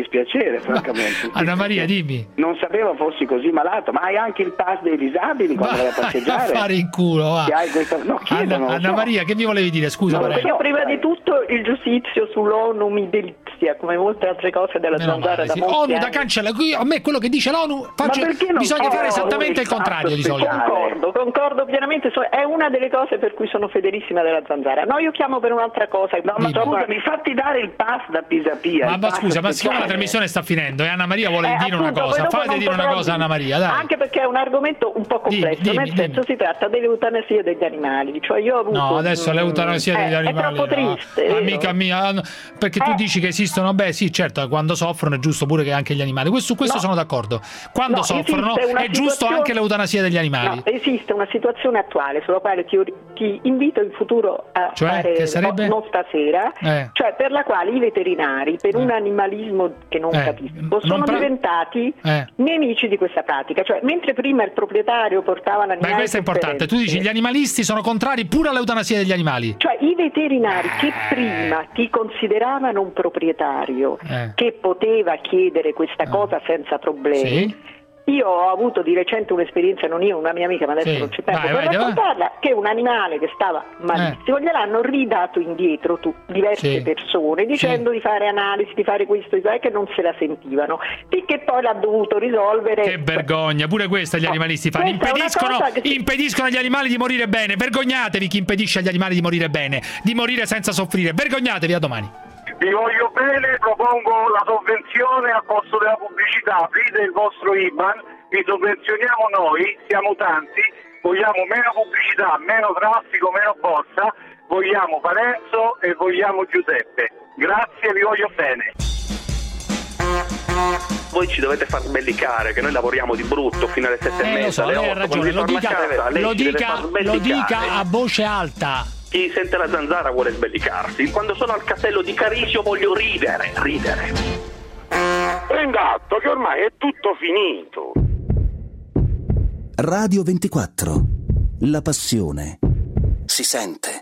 dispiacere, francamente. Anna Maria, dimmi. Non sapevo fossi così malato, ma hai anche il pass dei disabili quando vai a passeggiare? Fare in culo, va. Anna Maria, che mi volevi dire? Scusa, io prima di tutto il giudizio sull'ONU mi delizia, come molte altre cose della zanzara da molti ONU anni. da cancella, a me quello che dice l'ONU bisogna fare esattamente il contrario di solito. Concordo pienamente, è una delle cose per cui sono fedelissima della zanzara. No, io chiamo per un'altra cosa. No, ma scusami, fatti dare il pass da Pisapia. Ma scusa, ma siccome la trasmissione sta finendo e Anna Maria vuole dire una cosa, fate dire una cosa Anna Maria, dai. Anche perché è un argomento un po' complesso, nel senso si tratta dell'eutanasia degli animali. Cioè io ho avuto adesso l'eutanasia degli animali. È troppo triste. Amica mia, perché tu dici che esistono, sì, certo, quando soffrono è giusto pure che anche gli animali. Su questo sono d'accordo. Quando soffrono è giusto anche l'eutanasia degli animali. No, esiste una situazione attuale sulla quale ti invito in futuro a fare, che sarebbe? non stasera, cioè per la quale i veterinari, per un animalismo che non capisco, sono diventati nemici di questa pratica. Cioè, mentre prima il proprietario portava l'animale. Ma questo è importante. Tu dici gli animalisti sono contrari pure all'eutanasia degli animali. Cioè i veterinari che prima ti consideravano un proprietario che poteva chiedere questa cosa senza problemi. Sì. Io ho avuto di recente un'esperienza, non io, una mia amica, ma adesso non c'è tempo per raccontarla, che un animale che stava malissimo gliel'hanno ridato indietro diverse persone dicendo di fare analisi, di fare questo, di fare, che non se la sentivano, finché poi l'ha dovuto risolvere. Che vergogna, pure questa gli animalisti fanno, impediscono agli animali di morire bene. Vergognatevi chi impedisce agli animali di morire bene, di morire senza soffrire. Vergognatevi, a domani. Vi voglio bene, propongo la sovvenzione al posto della pubblicità. Aprite il vostro IBAN, vi sovvenzioniamo noi, siamo tanti, vogliamo meno pubblicità, meno traffico, meno bossa, vogliamo Parenzo e vogliamo Giuseppe. Grazie, vi voglio bene. Voi ci dovete far sbellicare, che noi lavoriamo di brutto fino alle 7:30, alle 8. Lei ha ragione, lo dica a voce alta. Chi sente la zanzara vuole sbellicarsi. Quando sono al castello di Carisio voglio ridere. Prenda atto che ormai è tutto finito. Radio 24. La passione si sente.